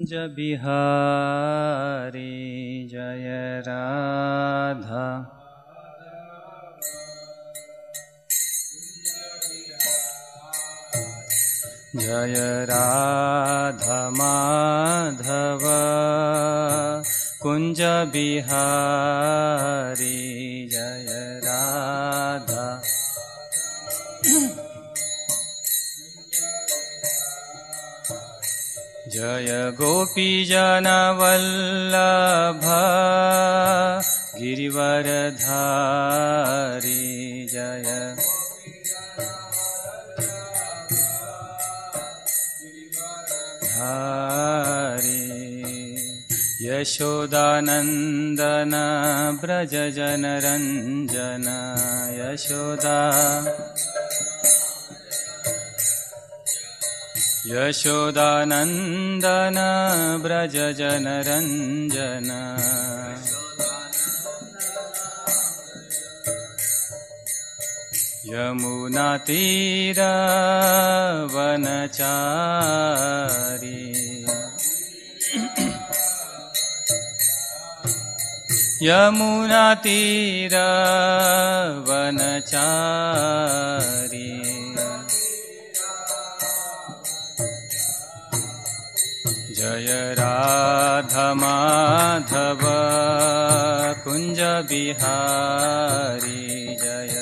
बिहारी जय राधा जय राधा माधव कुंज बिहारी जय राधा जय गोपी जन वल्लभ गिरिवरधारी जय धारी यशोदानंदन ब्रज जन रंजन यशोदा यशोदानंदन ब्रज जन रंजन यमुना तीर वनचारी यमुना तीर वनचारी जय राधा माधव कुंज बिहारी जय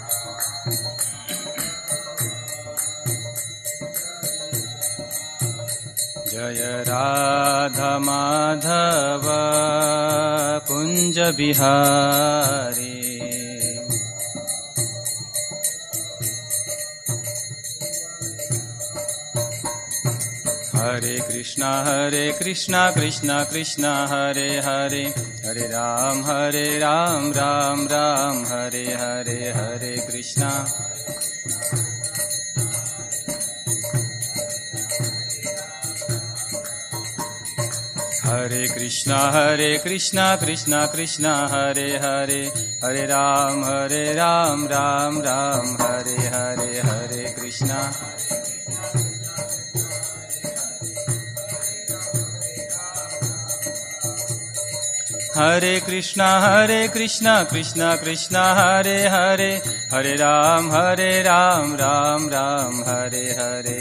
जय राधा माधव कुंज बिहारी हरे कृष्णा कृष्णा कृष्णा हरे हरे हरे राम राम राम हरे हरे हरे कृष्णा हरे कृष्णा कृष्णा कृष्णा हरे हरे हरे राम राम राम हरे हरे हरे कृष्णा हरे कृष्णा कृष्णा कृष्णा हरे हरे हरे राम राम राम हरे हरे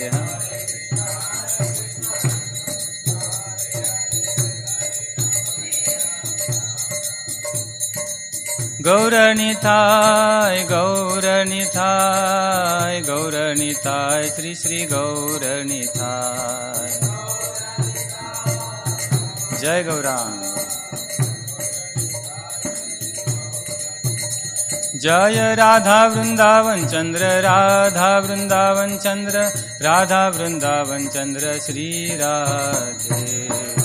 गौरनिताय गौरनिताय गौरनिताय श्री श्री गौरनिताय जय गौरांग जय राधा वृंदावन चंद्र राधा वृंदावन चंद्र राधा वृंदावन चंद्र श्री राधे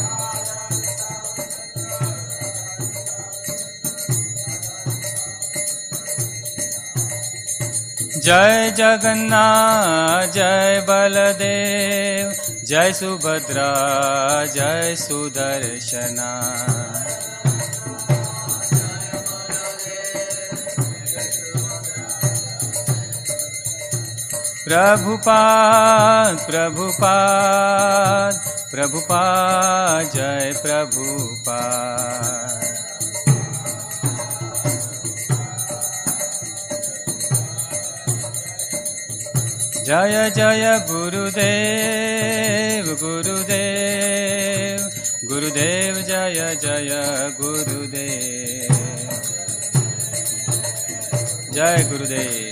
जय जगन्नाथ जय बलदेव जय सुभद्रा जय सुदर्शना प्रभुपाद प्रभुपाद प्रभुपाद जय प्रभुपाद जय जय गुरुदेव गुरुदेव गुरुदेव जय जय गुरुदेव जय गुरुदेव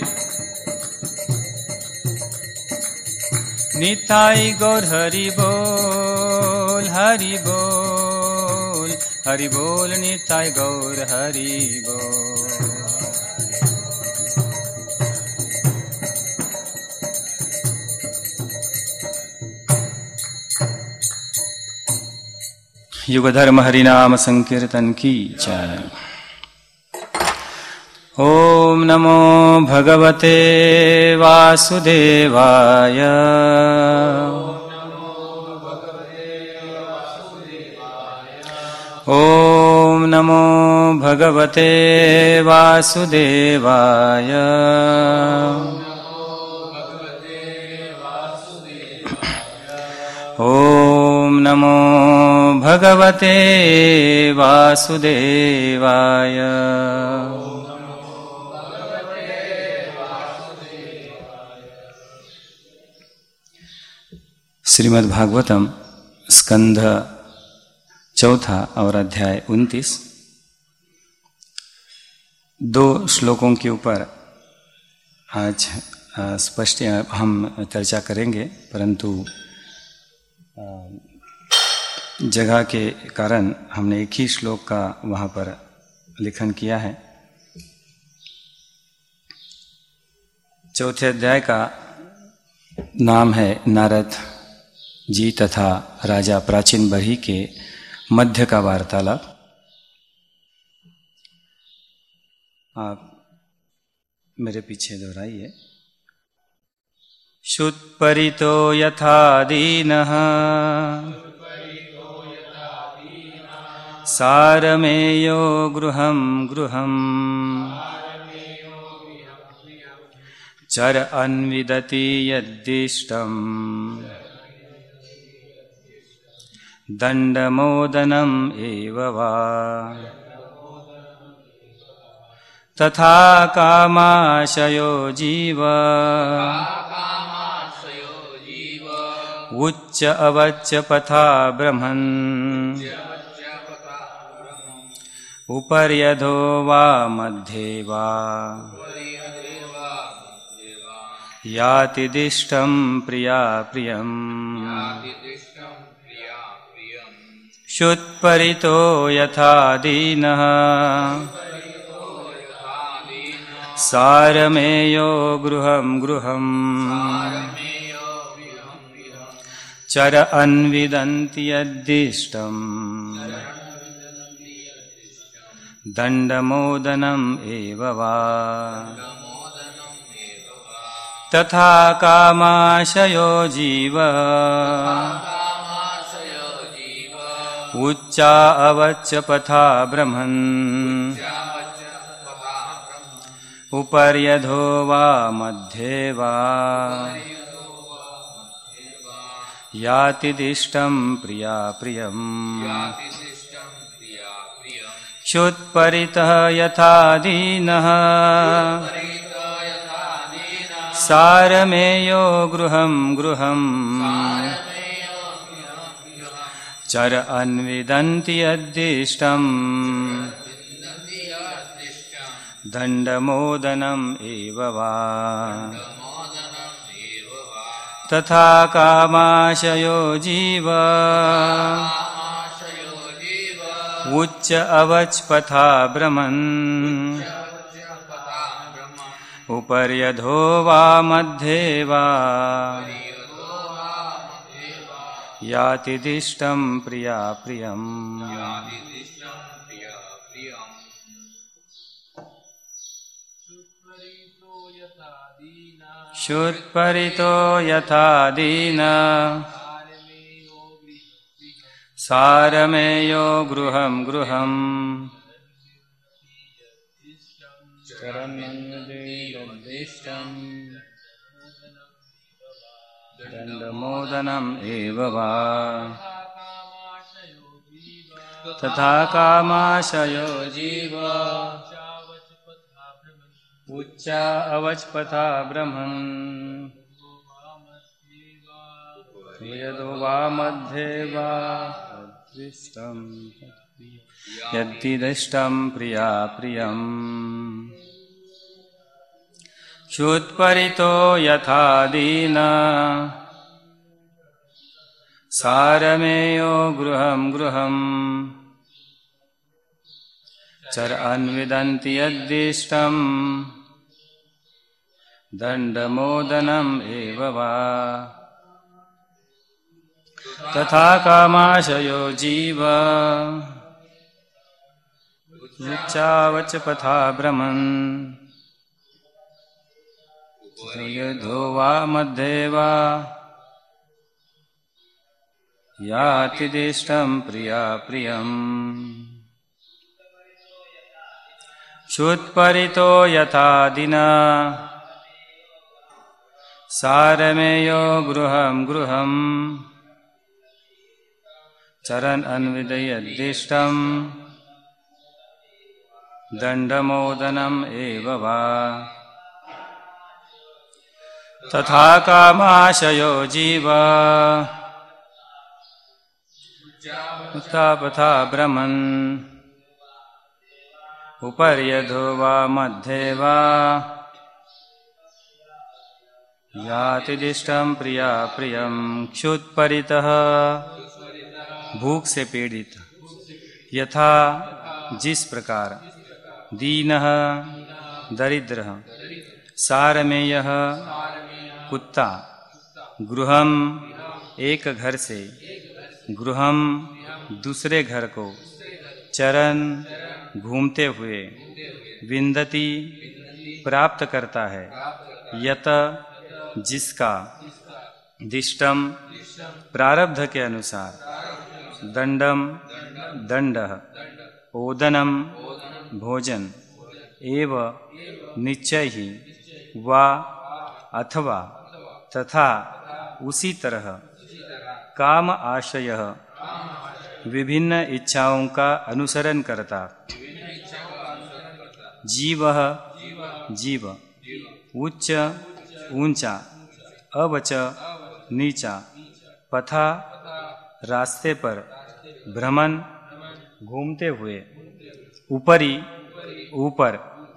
निताई गौर हरि बोल हरि बोल हरि बोल निताई गौर हरि बोल युगधर्म हरिनाम संकीर्तन की जय। ओम नमो भगवते वासुदेवाय ओम नमो भगवते वासुदेवाय ओम नमो भगवते वासुदेवाय। श्रीमद् भागवतम स्कंध चौथा और अध्याय 29, 2 श्लोकों के ऊपर आज स्पष्ट हम चर्चा करेंगे, परंतु जगह के कारण हमने एक ही श्लोक का वहाँ पर लेखन किया है। चौथे अध्याय का नाम है नारद जी तथा राजा प्राचीन बरही के मध्य का वार्तालाप। आप मेरे पीछे दोहराइए। शुत्परितो यथा दीनः सारमेयो गृहं गृहं चर अन्विदति यद्दिष्टम् दण्डमोदनम् एव वा तथा कामाशयो जीव उच्च अवच्च पथा ब्रह्मन् उपर्यधो वा मध्ये वा याति दिष्टं प्रिया प्रियम्। शुत्परितो यथा दीनः सारमेयो गृहं गृहं चर अन्विदन्ति यद्दिष्टम् दण्डमोदनम् एव वा तथा कामाशयो जीव उच्चा अवच्च पथा ब्रह्मन् उपर्यधो वा मध्ये वा याति दिष्टं प्रिया प्रियम्। क्षुत्परितः यथा दीनः सारमेयो गृहं गृहं चर अन्विदन्ति यद्दिष्टम् दण्डमोदनम् एव वा तथा कामाशयो जीव उच्च अवच्च पथा ब्रह्मन् उपर्यधो वा मध्ये वा याति दिष्टं प्रिया प्रियम्। शुत्परितो यथा दीना सारमेयो गृहं गृहं दण्डमोदनम् एव वा तथा कामाशयो जीव उच्चा अवच पथा ब्रह्मन् यदो वा मध्ये वा यद्दिष्टं प्रिया प्रियम्। क्षुत्परितो यथा दीना सारमेयो गृहं गृहं चर अन्विदन्ति यद्दिष्टम् दण्डमोदनम् एव वा तथा कामाशयो जीव उच्चावच पथा ब्रह्मन् यदो वा मध्ये वा याति दिष्टं प्रिया प्रियम्। क्षुत्परितो यथा दिना सारमेयो गृहं गृहं चरण अन्विदयद्दिष्टं दण्डमोदनम् एव वा तथा कामाशयो जीव उत्थापथा भ्रमन् उपर्यधो वा मध्ये वा याति दिष्टं प्रिया प्रियं क्षुत्परितः भूख से पीड़ित यथा जिस प्रकार दीनः दरिद्रः सारमेयः कुत्ता गृहम एक घर से गृहम दूसरे घर को चरण घूमते हुए विन्दति प्राप्त करता है यत जिसका दिष्टम प्रारब्ध के अनुसार दंडम दंड ओदनम भोजन एव निश्चय ही वा अथवा तथा उसी तरह काम आशय विभिन्न इच्छाओं का अनुसरण करता जीव जीव उच्च ऊंचा अवच नीचा पथा रास्ते पर भ्रमण घूमते हुए ऊपरी ऊपर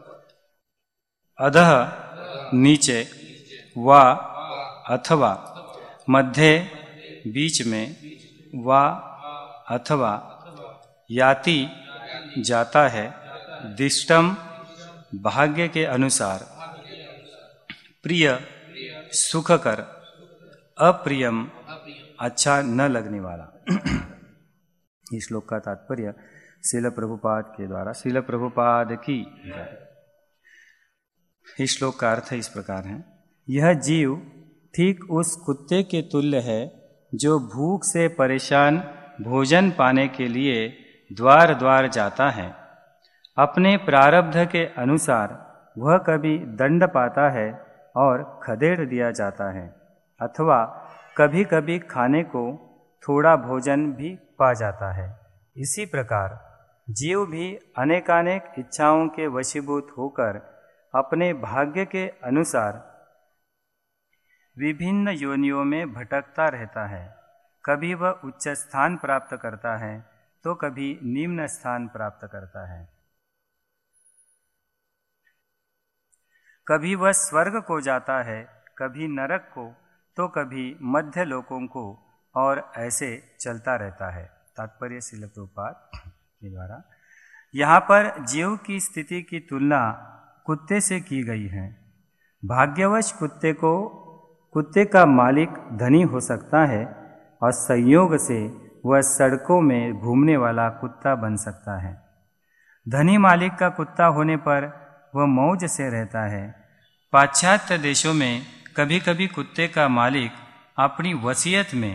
अधः नीचे वा अथवा मध्य बीच में वा अथवा याति जाता है दिष्टम भाग्य के अनुसार प्रिय सुखकर अप्रियम अच्छा न लगने वाला। इस श्लोक का तात्पर्य श्रील प्रभुपाद के द्वारा श्रील प्रभुपाद की इस श्लोक का अर्थ इस प्रकार है। यह जीव ठीक उस कुत्ते के तुल्य है जो भूख से परेशान भोजन पाने के लिए द्वार द्वार जाता है। अपने प्रारब्ध के अनुसार वह कभी दंड पाता है और खदेड़ दिया जाता है अथवा कभी कभी खाने को थोड़ा भोजन भी पा जाता है। इसी प्रकार जीव भी अनेकानेक इच्छाओं के वशीभूत होकर अपने भाग्य के अनुसार विभिन्न योनियों में भटकता रहता है। कभी वह उच्च स्थान प्राप्त करता है तो कभी निम्न स्थान प्राप्त करता है। कभी वह स्वर्ग को जाता है, कभी नरक को, तो कभी मध्य लोकों को, और ऐसे चलता रहता है। तात्पर्य श्रील प्रभुपाद के द्वारा यहाँ पर जीव की स्थिति की तुलना कुत्ते से की गई है। भाग्यवश कुत्ते का मालिक धनी हो सकता है और संयोग से वह सड़कों में घूमने वाला कुत्ता बन सकता है। धनी मालिक का कुत्ता होने पर वह मौज से रहता है। पाश्चात्य देशों में कभी कभी कुत्ते का मालिक अपनी वसीयत में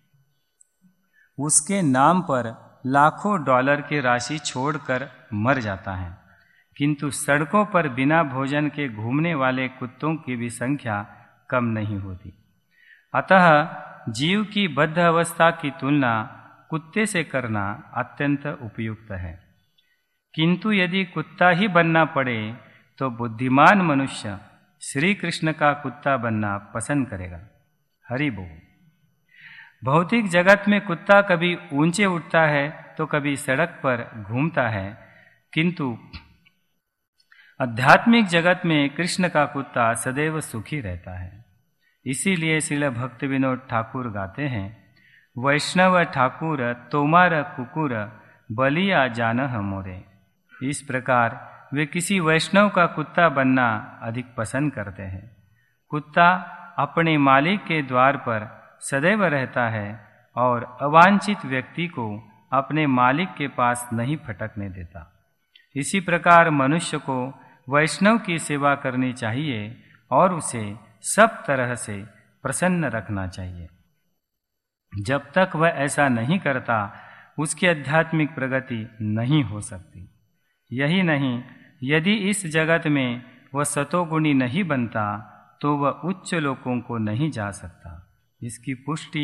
उसके नाम पर लाखों डॉलर की राशि छोड़कर मर जाता है, किंतु सड़कों पर बिना भोजन के घूमने वाले कुत्तों की भी संख्या कम नहीं होती। अतः जीव की बद्ध अवस्था की तुलना कुत्ते से करना अत्यंत उपयुक्त है। किंतु यदि कुत्ता ही बनना पड़े तो बुद्धिमान मनुष्य श्री कृष्ण का कुत्ता बनना पसंद करेगा। हरि बोल। भौतिक जगत में कुत्ता कभी ऊंचे उठता है तो कभी सड़क पर घूमता है, किंतु आध्यात्मिक जगत में कृष्ण का कुत्ता सदैव सुखी रहता है। इसीलिए श्रील भक्ति विनोद ठाकुर गाते हैं, वैष्णव ठाकुर तोमार कुकुर बलिया जानह मोरे। इस प्रकार वे किसी वैष्णव का कुत्ता बनना अधिक पसंद करते हैं। कुत्ता अपने मालिक के द्वार पर सदैव रहता है और अवांछित व्यक्ति को अपने मालिक के पास नहीं फटकने देता। इसी प्रकार मनुष्य को वैष्णव की सेवा करनी चाहिए और उसे सब तरह से प्रसन्न रखना चाहिए। जब तक वह ऐसा नहीं करता उसकी आध्यात्मिक प्रगति नहीं हो सकती। यही नहीं, यदि इस जगत में वह सतोगुणी नहीं बनता तो वह उच्च लोकों को नहीं जा सकता। इसकी पुष्टि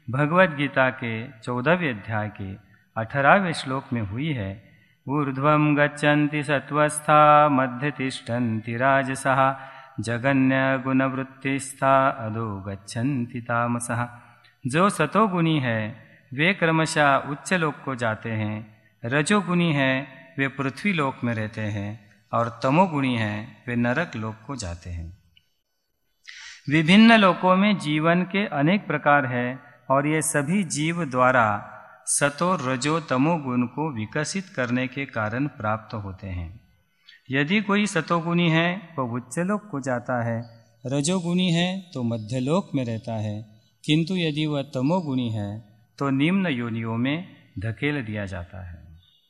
भगवद गीता के 14वें अध्याय के 18वें श्लोक में हुई है। ऊर्ध्वं गच्छन्ति सत्वस्था मध्य तिष्ठन्ति राजसः जगन्य गुणवृत्तिस्था अधो गच्छन्ति तामसः। जो सतोगुणी है वे क्रमशः उच्च लोक को जाते हैं, रजोगुणी है वे पृथ्वी लोक में रहते हैं और तमोगुणी है वे नरक लोक को जाते हैं। विभिन्न लोकों में जीवन के अनेक प्रकार है और ये सभी जीव द्वारा सतो रजो तमो गुण को विकसित करने के कारण प्राप्त होते हैं। यदि कोई सतोगुणी है वह उच्चलोक को जाता है, रजोगुणी है तो मध्यलोक में रहता है, किंतु यदि वह तमोगुणी है तो निम्न योनियों में धकेल दिया जाता है।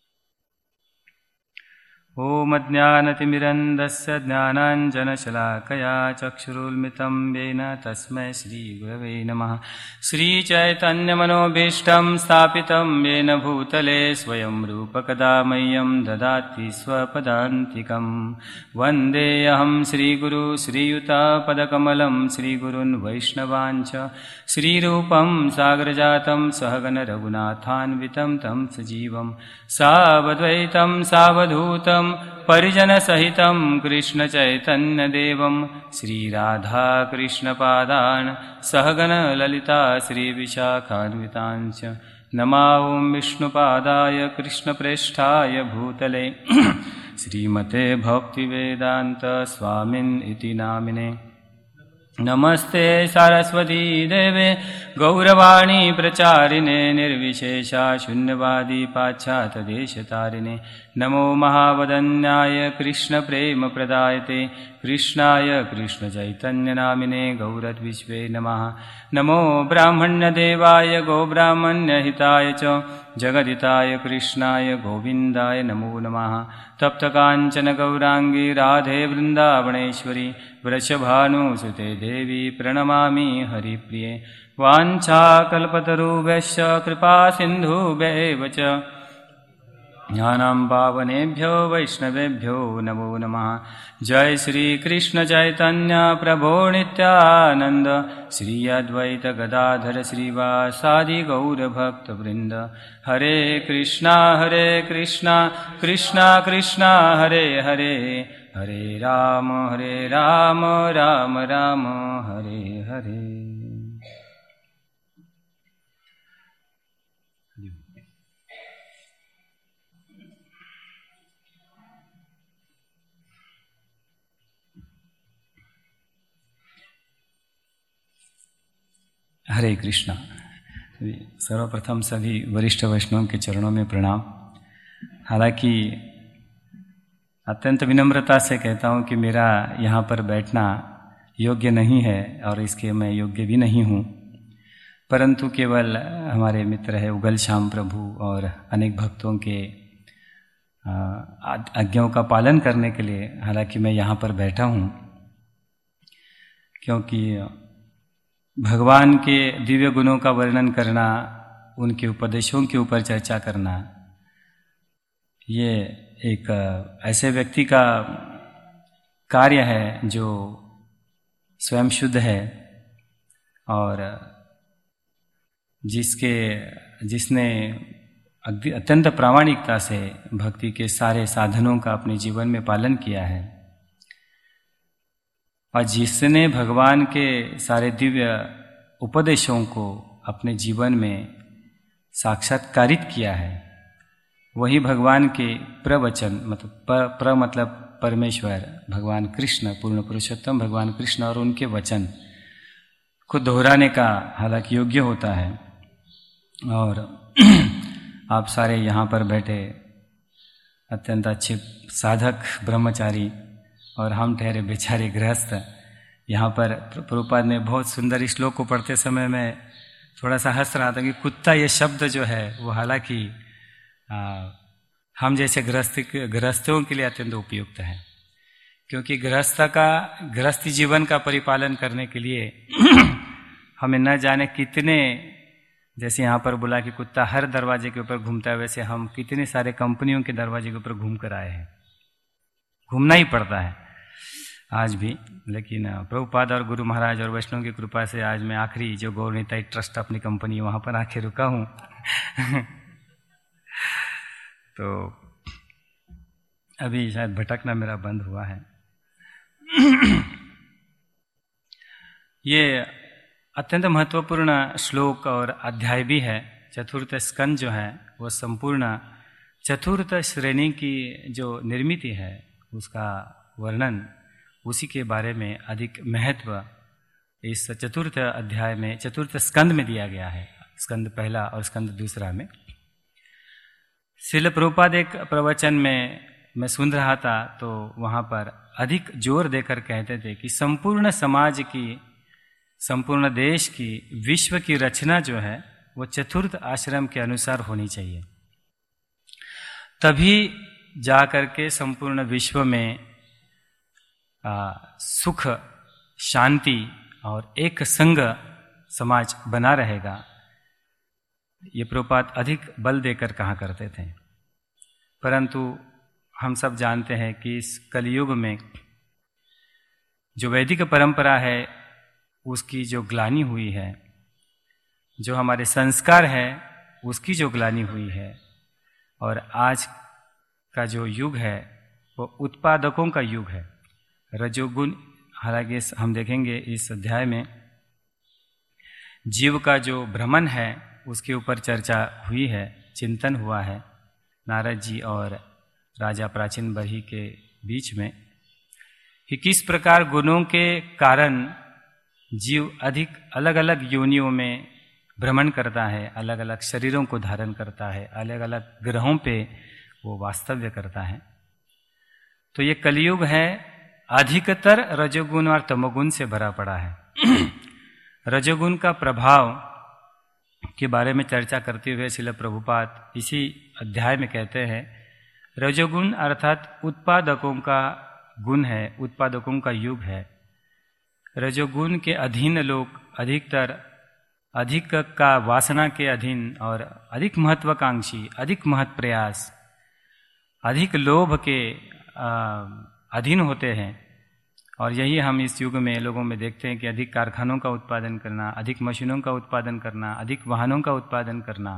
ओम अज्ञानतिमिरन्धस्य ज्ञानाञ्जनशलाकया चक्षुरुन्मिलितं येन तस्मै श्रीगुरवे नमः। श्रीचैतन्यमनोभीष्टं स्थापितं येन भूतले स्वयं रूपकदा मह्यं ददाति स्वपदान्तिकं। वन्देऽहं श्रीगुरु श्रीयुतापदकमलं श्रीगुरून् वैष्णवांश्च श्रीरूपं सागरजातं सहगण रघुनाथान्वितं तं सजीवं सावद्वैतं सावधूतं परिजनसहितं कृष्ण चैतन्य देवं श्रीराधा कृष्णपादान् सहगण ललिता श्रीविशाखान्वितांश्च नमा ओं विष्णुपादाय कृष्णप्रेष्ठाय भूतले श्रीमते भक्तिवेदांत स्वामिन् इति नामिने। नमस्ते सारस्वती देवे गौरवाणी प्रचारिणे निर्विशेषा शून्यवादी पाश्चात्यदेशतारिणे। नमो महावदन्याय कृष्ण प्रेम प्रदायते कृष्णाय कृष्ण चैतन्य नामिने गौरद्विश्वे नमः। नमो ब्राह्मण्यदेवाय गोब्राह्मण्यहिताय च जगदिताय कृष्णाय गोविन्दाय नमो नमः। तप्तकाञ्चन गौरांगी राधे वृन्दावनेश्वरी वृषभानुसुते देवी प्रणमामि हरिप्रिये। वाञ्छाकल्पतरुभ्यश्च कृपा सिन्धुभ्येव च ज्ञानां पावनेभ्यो वैष्णवेभ्यो नमो नमः। जय श्री कृष्ण चैतन्य प्रभो नित्यानंद श्री अद्वैत गदाधर श्रीवासादि गौर भक्त वृंद। हरे कृष्णा कृष्णा कृष्णा हरे हरे, हरे राम राम राम हरे हरे। हरे कृष्णा। सर्वप्रथम सभी वरिष्ठ वैष्णव के चरणों में प्रणाम। हालांकि अत्यंत विनम्रता से कहता हूँ कि मेरा यहाँ पर बैठना योग्य नहीं है और इसके मैं योग्य भी नहीं हूँ, परंतु केवल हमारे मित्र है उगल श्याम प्रभु और अनेक भक्तों के आज्ञाओं का पालन करने के लिए हालांकि मैं यहाँ पर बैठा हूँ, क्योंकि भगवान के दिव्य गुणों का वर्णन करना, उनके उपदेशों के ऊपर चर्चा करना, ये एक ऐसे व्यक्ति का कार्य है जो स्वयं शुद्ध है और जिसने अत्यंत प्रामाणिकता से भक्ति के सारे साधनों का अपने जीवन में पालन किया है और जिसने भगवान के सारे दिव्य उपदेशों को अपने जीवन में साक्षात्कारित किया है, वही भगवान के प्रवचन मतलब मतलब परमेश्वर भगवान कृष्ण, पूर्ण पुरुषोत्तम भगवान कृष्ण और उनके वचन को दोहराने का हालांकि योग्य होता है। और आप सारे यहाँ पर बैठे अत्यंत अच्छे साधक ब्रह्मचारी और हम ठहरे बेचारे गृहस्थ यहाँ पर। प्रभुपाद ने बहुत सुंदर इस श्लोक को पढ़ते समय मैं थोड़ा सा हंस रहा था कि कुत्ता ये शब्द जो है वो हालांकि हम जैसे गृहस्थों के लिए अत्यंत उपयुक्त है, क्योंकि गृहस्थी जीवन का परिपालन करने के लिए हमें न जाने कितने, जैसे यहाँ पर बोला कि कुत्ता हर दरवाजे के ऊपर घूमता है, वैसे हम कितने सारे कंपनियों के दरवाजे के ऊपर घूम कर आए हैं, घूमना ही पड़ता है। आज भी। लेकिन प्रभुपाद और गुरु महाराज और वैष्णव की कृपा से आज मैं आखिरी जो गौरनीताई ट्रस्ट अपनी कंपनी वहाँ पर आके रुका हूँ। तो अभी शायद भटकना मेरा बंद हुआ है। ये अत्यंत महत्वपूर्ण श्लोक और अध्याय भी है। चतुर्थ स्कंद जो है वो संपूर्ण चतुर्थ श्रेणी की जो निर्मित है उसका वर्णन, उसी के बारे में अधिक महत्व इस चतुर्थ अध्याय में, चतुर्थ स्कंद में दिया गया है। स्कंद पहला और स्कंद दूसरा में श्रील प्रभुपाद एक प्रवचन में मैं सुन रहा था, तो वहाँ पर अधिक जोर देकर कहते थे कि संपूर्ण समाज की, संपूर्ण देश की, विश्व की रचना जो है वो चतुर्थ आश्रम के अनुसार होनी चाहिए। तभी जाकर के संपूर्ण विश्व में सुख, शांति और एक संग समाज बना रहेगा। ये प्रभुपाद अधिक बल देकर कहा करते थे। परंतु हम सब जानते हैं कि इस कलयुग में जो वैदिक परंपरा है उसकी जो ग्लानि हुई है, जो हमारे संस्कार है उसकी जो ग्लानि हुई है, और आज का जो युग है वो उत्पादकों का युग है, रजोगुण। हालांकि हम देखेंगे इस अध्याय में जीव का जो भ्रमण है उसके ऊपर चर्चा हुई है, चिंतन हुआ है नारद जी और राजा प्राचीन बरही के बीच में, कि किस प्रकार गुणों के कारण जीव अधिक अलग अलग योनियों में भ्रमण करता है, अलग अलग शरीरों को धारण करता है, अलग अलग ग्रहों पे वो वास्तव्य करता है। तो ये कलयुग है अधिकतर रजोगुण और तमोगुण से भरा पड़ा है। रजोगुण का प्रभाव के बारे में चर्चा करते हुए श्रील प्रभुपाद इसी अध्याय में कहते हैं, रजोगुण अर्थात उत्पादकों का गुण है, उत्पादकों का युग है। रजोगुण के अधीन लोग अधिकतर अधिक का वासना के अधीन और अधिक महत्वाकांक्षी, अधिक महत् प्रयास, अधिक लोभ के अधीन होते हैं। और यही हम इस युग में लोगों में देखते हैं कि अधिक कारखानों का उत्पादन करना, अधिक मशीनों का उत्पादन करना, अधिक वाहनों का उत्पादन करना,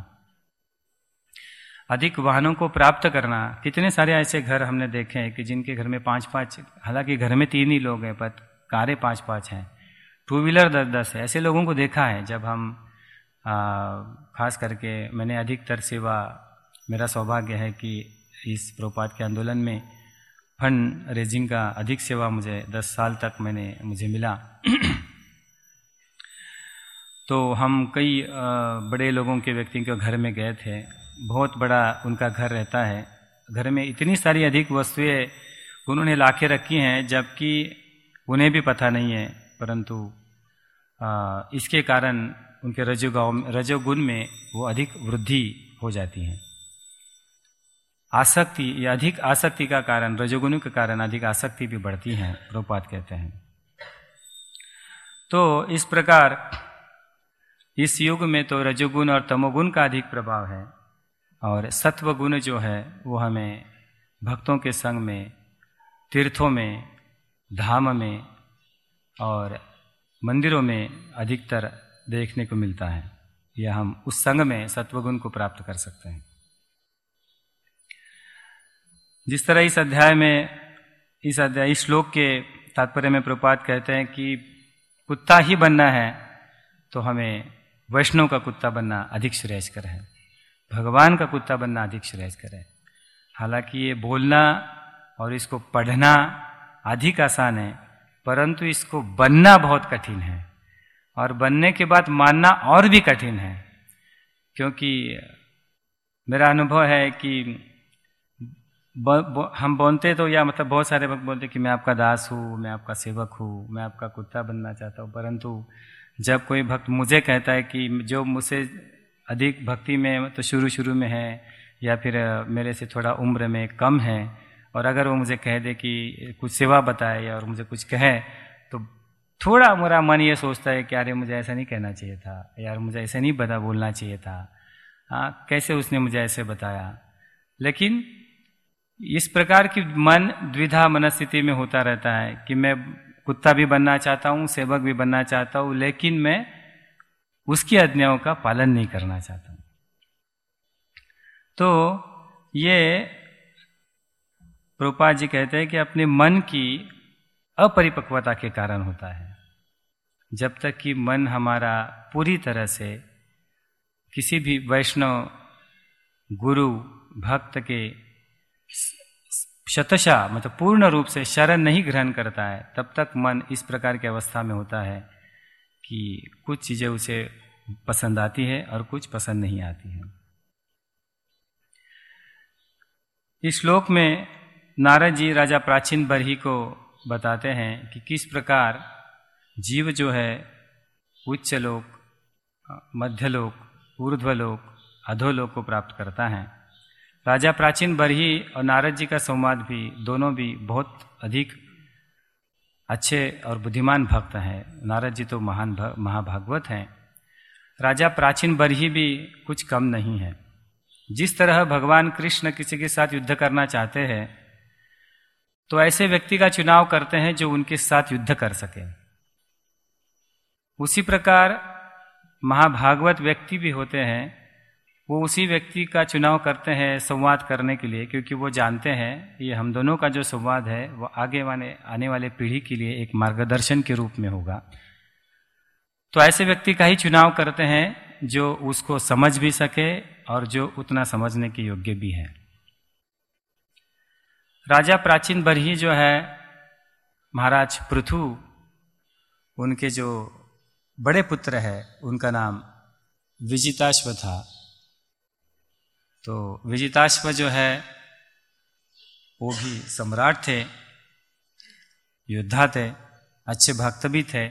अधिक वाहनों को प्राप्त करना। कितने सारे ऐसे घर हमने देखे हैं कि जिनके घर में 5-5, हालांकि घर में 3 ही लोग हैं पर कारें 5-5 हैं, 2 व्हीलर 10-10 है। ऐसे लोगों को देखा है। जब हम खास करके मैंने अधिकतर सेवा, मेरा सौभाग्य है कि इस प्रभुपाद के आंदोलन में फंड रेजिंग का अधिक सेवा मुझे 10 साल तक मुझे मिला। तो हम कई बड़े लोगों के व्यक्ति के घर में गए थे। बहुत बड़ा उनका घर रहता है। घर में इतनी सारी अधिक वस्तुएं उन्होंने लाके रखी हैं, जबकि उन्हें भी पता नहीं है, परंतु इसके कारण उनके रजोगुण में वो अधिक वृद्धि हो जाती है। आसक्ति या अधिक आसक्ति का कारण, रजोगुण के कारण अधिक आसक्ति भी बढ़ती है, प्रभुपाद कहते हैं। तो इस प्रकार इस युग में तो रजोगुण और तमोगुण का अधिक प्रभाव है, और सत्वगुण जो है वो हमें भक्तों के संग में, तीर्थों में, धाम में और मंदिरों में अधिकतर देखने को मिलता है। यह हम उस संग में सत्वगुण को प्राप्त कर सकते हैं। जिस तरह इस अध्याय में, इस श्लोक के तात्पर्य में प्रभुपाद कहते हैं कि कुत्ता ही बनना है तो हमें वैष्णव का कुत्ता बनना अधिक श्रेयस्कर है, भगवान का कुत्ता बनना अधिक श्रेयस्कर है। हालांकि ये बोलना और इसको पढ़ना अधिक आसान है, परंतु इसको बनना बहुत कठिन है, और बनने के बाद मानना और भी कठिन है। क्योंकि मेरा अनुभव है कि हम बोलते तो, या मतलब बहुत सारे भक्त बोलते कि मैं आपका दास हूँ, मैं आपका सेवक हूँ, मैं आपका कुत्ता बनना चाहता हूँ, परंतु जब कोई भक्त मुझे कहता है कि जो मुझसे अधिक भक्ति में तो शुरू में है, या फिर मेरे से थोड़ा उम्र में कम है, और अगर वो मुझे कह दे कि कुछ सेवा बताए और मुझे कुछ कहे, तो थोड़ा मेरा मन ये सोचता है कि अरे मुझे ऐसा नहीं कहना चाहिए था, यार मुझे ऐसे नहीं बोलना चाहिए था, हाँ कैसे उसने मुझे ऐसे बताया। लेकिन इस प्रकार की मन द्विधा मनस्थिति में होता रहता है कि मैं कुत्ता भी बनना चाहता हूँ, सेवक भी बनना चाहता हूँ, लेकिन मैं उसकी आज्ञाओं का पालन नहीं करना चाहता हूँ। तो ये प्रभुपाद जी कहते हैं कि अपने मन की अपरिपक्वता के कारण होता है। जब तक कि मन हमारा पूरी तरह से किसी भी वैष्णव गुरु भक्त के शतशः मतलब पूर्ण रूप से शरण नहीं ग्रहण करता है, तब तक मन इस प्रकार की अवस्था में होता है कि कुछ चीजें उसे पसंद आती है और कुछ पसंद नहीं आती है। इस श्लोक में नारद जी राजा प्राचीन बरही को बताते हैं कि किस प्रकार जीव जो है उच्च लोक, मध्यलोक, ऊर्ध्वलोक, अधोलोक को प्राप्त करता है। राजा प्राचीन बरही और नारद जी का संवाद भी दोनों भी बहुत अधिक अच्छे और बुद्धिमान भक्त हैं। नारद जी तो महान महाभागवत हैं। राजा प्राचीन बरही भी कुछ कम नहीं है। जिस तरह भगवान कृष्ण किसी के साथ युद्ध करना चाहते हैं तो ऐसे व्यक्ति का चुनाव करते हैं जो उनके साथ युद्ध कर सके। उसी प्रकार महाभागवत व्यक्ति भी होते हैं, वो उसी व्यक्ति का चुनाव करते हैं संवाद करने के लिए, क्योंकि वो जानते हैं ये हम दोनों का जो संवाद है वो आगे आने वाले पीढ़ी के लिए एक मार्गदर्शन के रूप में होगा। तो ऐसे व्यक्ति का ही चुनाव करते हैं जो उसको समझ भी सके और जो उतना समझने के योग्य भी है। राजा प्राचीन बरही जो है महाराज पृथु, उनके जो बड़े पुत्र है उनका नाम विजिताश्व था। तो विजिताश्व जो है वो भी सम्राट थे, योद्धा थे, अच्छे भक्त भी थे।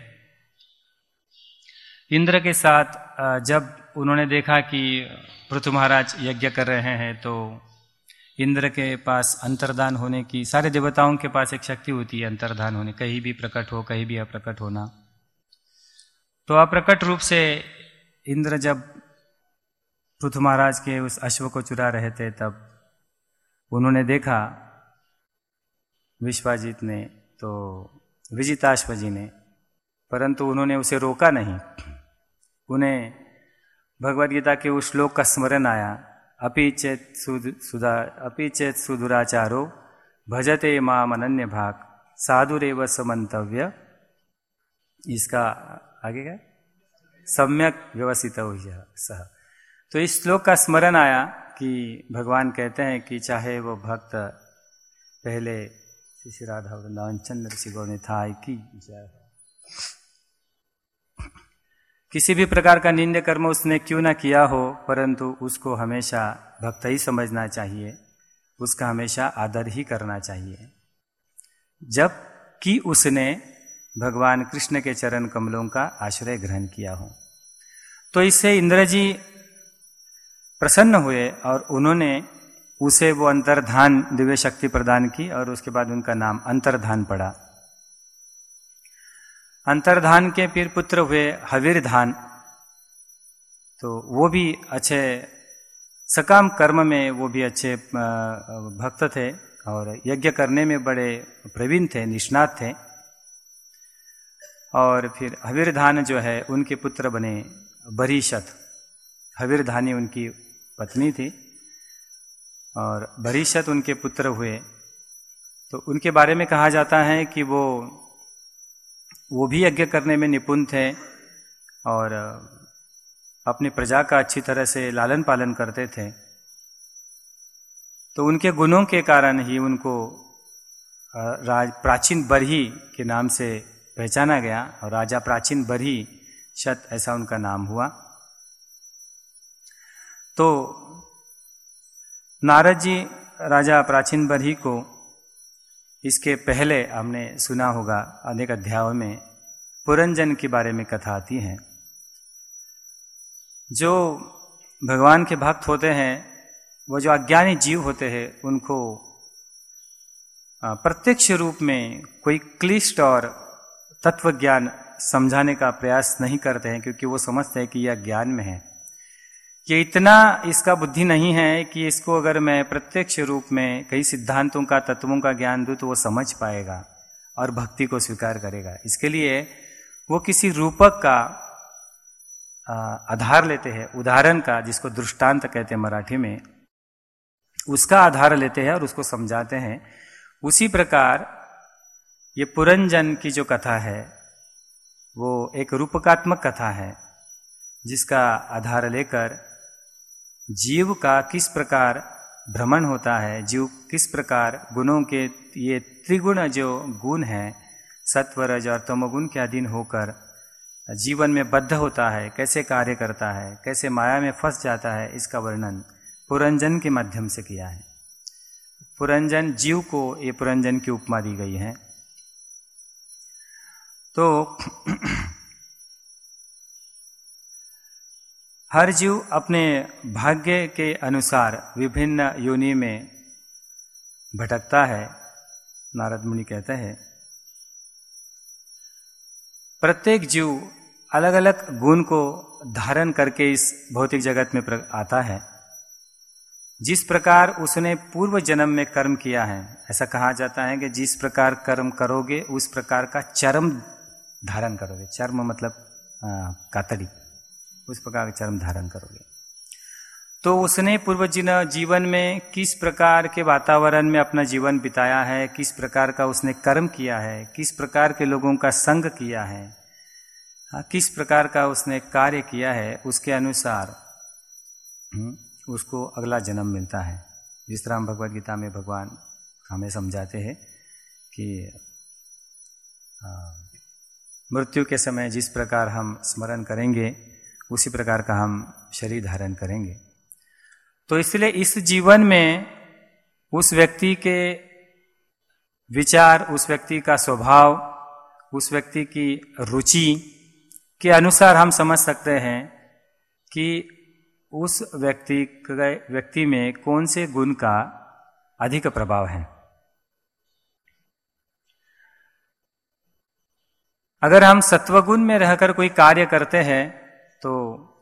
इंद्र के साथ जब उन्होंने देखा कि पृथु महाराज यज्ञ कर रहे हैं तो इंद्र के पास अंतर्धान होने की, सारे देवताओं के पास एक शक्ति होती है अंतर्धान होने, कहीं भी प्रकट हो कहीं भी अप्रकट होना। तो अप्रकट रूप से इंद्र जब पृथु महाराज के उस अश्व को चुरा रहे थे तब उन्होंने देखा विश्वाजित ने, तो विजिताश्व जी ने, परंतु उन्होंने उसे रोका नहीं। उन्हें भगवद गीता के उस श्लोक का स्मरण आया, अपि चेत सुदुराचारो भजते माम अनन्य भाग साधुरेव समन्तव्य। इसका आगे क्या, सम्यक व्यवस्थित हो सह। तो इस श्लोक का स्मरण आया कि भगवान कहते हैं कि चाहे वो भक्त पहले श्री राधा वृंदावन चंद्र श्री गौर था की जय, किसी भी प्रकार का निंद्य कर्म उसने क्यों ना किया हो, परंतु उसको हमेशा भक्त ही समझना चाहिए, उसका हमेशा आदर ही करना चाहिए, जब कि उसने भगवान कृष्ण के चरण कमलों का आश्रय ग्रहण किया हो। तो इससे इंद्र जी प्रसन्न हुए और उन्होंने उसे वो अंतर्धान दिव्य शक्ति प्रदान की और उसके बाद उनका नाम अंतर्धान पड़ा। अंतर्धान के फिर पुत्र हुए हविर्धान, तो वो भी अच्छे सकाम कर्म में वो भी अच्छे भक्त थे और यज्ञ करने में बड़े प्रवीण थे, निष्णात थे। और फिर हविर्धान जो है उनके पुत्र बने बरीशत। हविर्धानी उनकी पत्नी थी और बरीशत उनके पुत्र हुए। तो उनके बारे में कहा जाता है कि वो भी यज्ञ करने में निपुण थे और अपनी प्रजा का अच्छी तरह से लालन पालन करते थे। तो उनके गुणों के कारण ही उनको प्राचीन बरही के नाम से पहचाना गया और राजा प्राचीन बरही शत ऐसा उनका नाम हुआ। तो नारद जी राजा प्राचीन बरही को इसके पहले हमने सुना होगा, अनेक अध्यायों में पुरंजन के बारे में कथा आती है। जो भगवान के भक्त होते हैं, वो जो अज्ञानी जीव होते हैं, उनको प्रत्यक्ष रूप में कोई क्लिष्ट और तत्व ज्ञान समझाने का प्रयास नहीं करते हैं, क्योंकि वो समझते हैं कि यह ज्ञान में है। कि इतना इसका बुद्धि नहीं है कि इसको अगर मैं प्रत्यक्ष रूप में कई सिद्धांतों का, तत्वों का ज्ञान दूं तो वो समझ पाएगा और भक्ति को स्वीकार करेगा। इसके लिए वो किसी रूपक का आधार लेते हैं, उदाहरण का, जिसको दृष्टांत कहते हैं मराठी में, उसका आधार लेते हैं और उसको समझाते हैं। उसी प्रकार ये पुरंजन की जो कथा है वो एक रूपकात्मक कथा है, जिसका आधार लेकर जीव का किस प्रकार भ्रमण होता है, जीव किस प्रकार गुणों के, ये त्रिगुण जो गुण हैं, सत्व रज और तमोगुण के अधीन होकर जीवन में बद्ध होता है, कैसे कार्य करता है, कैसे माया में फंस जाता है, इसका वर्णन पुरंजन के माध्यम से किया है। पुरंजन, जीव को ये पुरंजन की उपमा दी गई है। तो हर जीव अपने भाग्य के अनुसार विभिन्न योनि में भटकता है। नारद मुनि कहते हैं प्रत्येक जीव अलग अलग गुण को धारण करके इस भौतिक जगत में आता है। जिस प्रकार उसने पूर्व जन्म में कर्म किया है, ऐसा कहा जाता है कि जिस प्रकार कर्म करोगे उस प्रकार का चर्म धारण करोगे। चर्म मतलब कातड़ी, उस प्रकार का चर्म धारण करोगे। तो उसने पूर्व जीवन में किस प्रकार के वातावरण में अपना जीवन बिताया है, किस प्रकार का उसने कर्म किया है, किस प्रकार के लोगों का संग किया है, किस प्रकार का उसने कार्य किया है, उसके अनुसार उसको अगला जन्म मिलता है। जिस तरह हम भगवद गीता में भगवान हमें समझाते हैं कि मृत्यु के समय जिस प्रकार हम स्मरण करेंगे उसी प्रकार का हम शरीर धारण करेंगे। तो इसलिए इस जीवन में उस व्यक्ति के विचार, उस व्यक्ति का स्वभाव, उस व्यक्ति की रुचि के अनुसार हम समझ सकते हैं कि उस व्यक्ति में कौन से गुण का अधिक प्रभाव है। अगर हम सत्वगुण में रहकर कोई कार्य करते हैं तो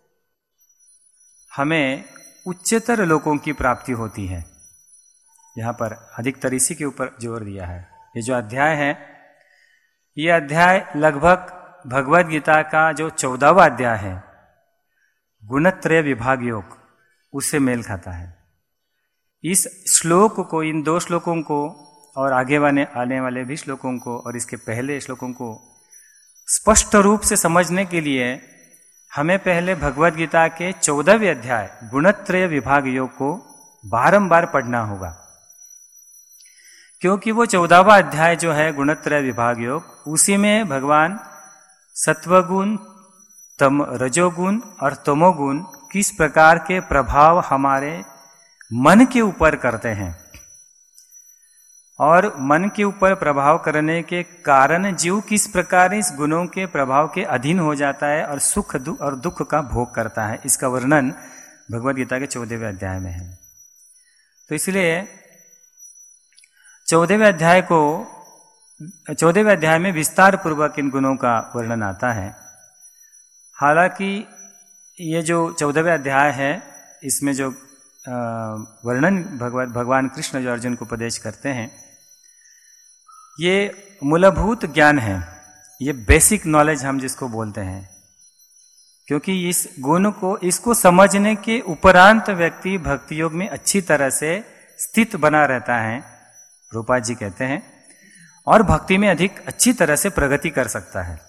हमें उच्चतर लोकों की प्राप्ति होती है। यहां पर अधिकतर इसी के ऊपर जोर दिया है। ये जो अध्याय है, ये अध्याय लगभग भगवद गीता का जो 14वां अध्याय है, गुणत्रय विभाग योग, उससे मेल खाता है। इस श्लोक को, इन 2 श्लोकों को और आगे आने वाले भी श्लोकों को और इसके पहले श्लोकों को स्पष्ट रूप से समझने के लिए हमें पहले भगवद गीता के 14वें अध्याय गुणत्रय विभाग योग को बारंबार पढ़ना होगा, क्योंकि वो 14वां अध्याय जो है गुणत्रय विभाग योग, उसी में भगवान सत्वगुण, रजोगुण और तमोगुण किस प्रकार के प्रभाव हमारे मन के ऊपर करते हैं और मन के ऊपर प्रभाव करने के कारण जीव किस प्रकार इस गुणों के प्रभाव के अधीन हो जाता है और सुख और दुख का भोग करता है, इसका वर्णन भगवद गीता के 14वें अध्याय में है। तो इसलिए 14वें अध्याय में विस्तार पूर्वक इन गुणों का वर्णन आता है। हालांकि ये जो 14वें अध्याय है, इसमें जो वर्णन भगवान कृष्ण जो अर्जुन को उपदेश करते हैं, ये मूलभूत ज्ञान है, ये बेसिक नॉलेज हम जिसको बोलते हैं, क्योंकि इस गुण को, इसको समझने के उपरांत व्यक्ति भक्ति योग में अच्छी तरह से स्थित बना रहता है, रूपा जी कहते हैं, और भक्ति में अधिक अच्छी तरह से प्रगति कर सकता है।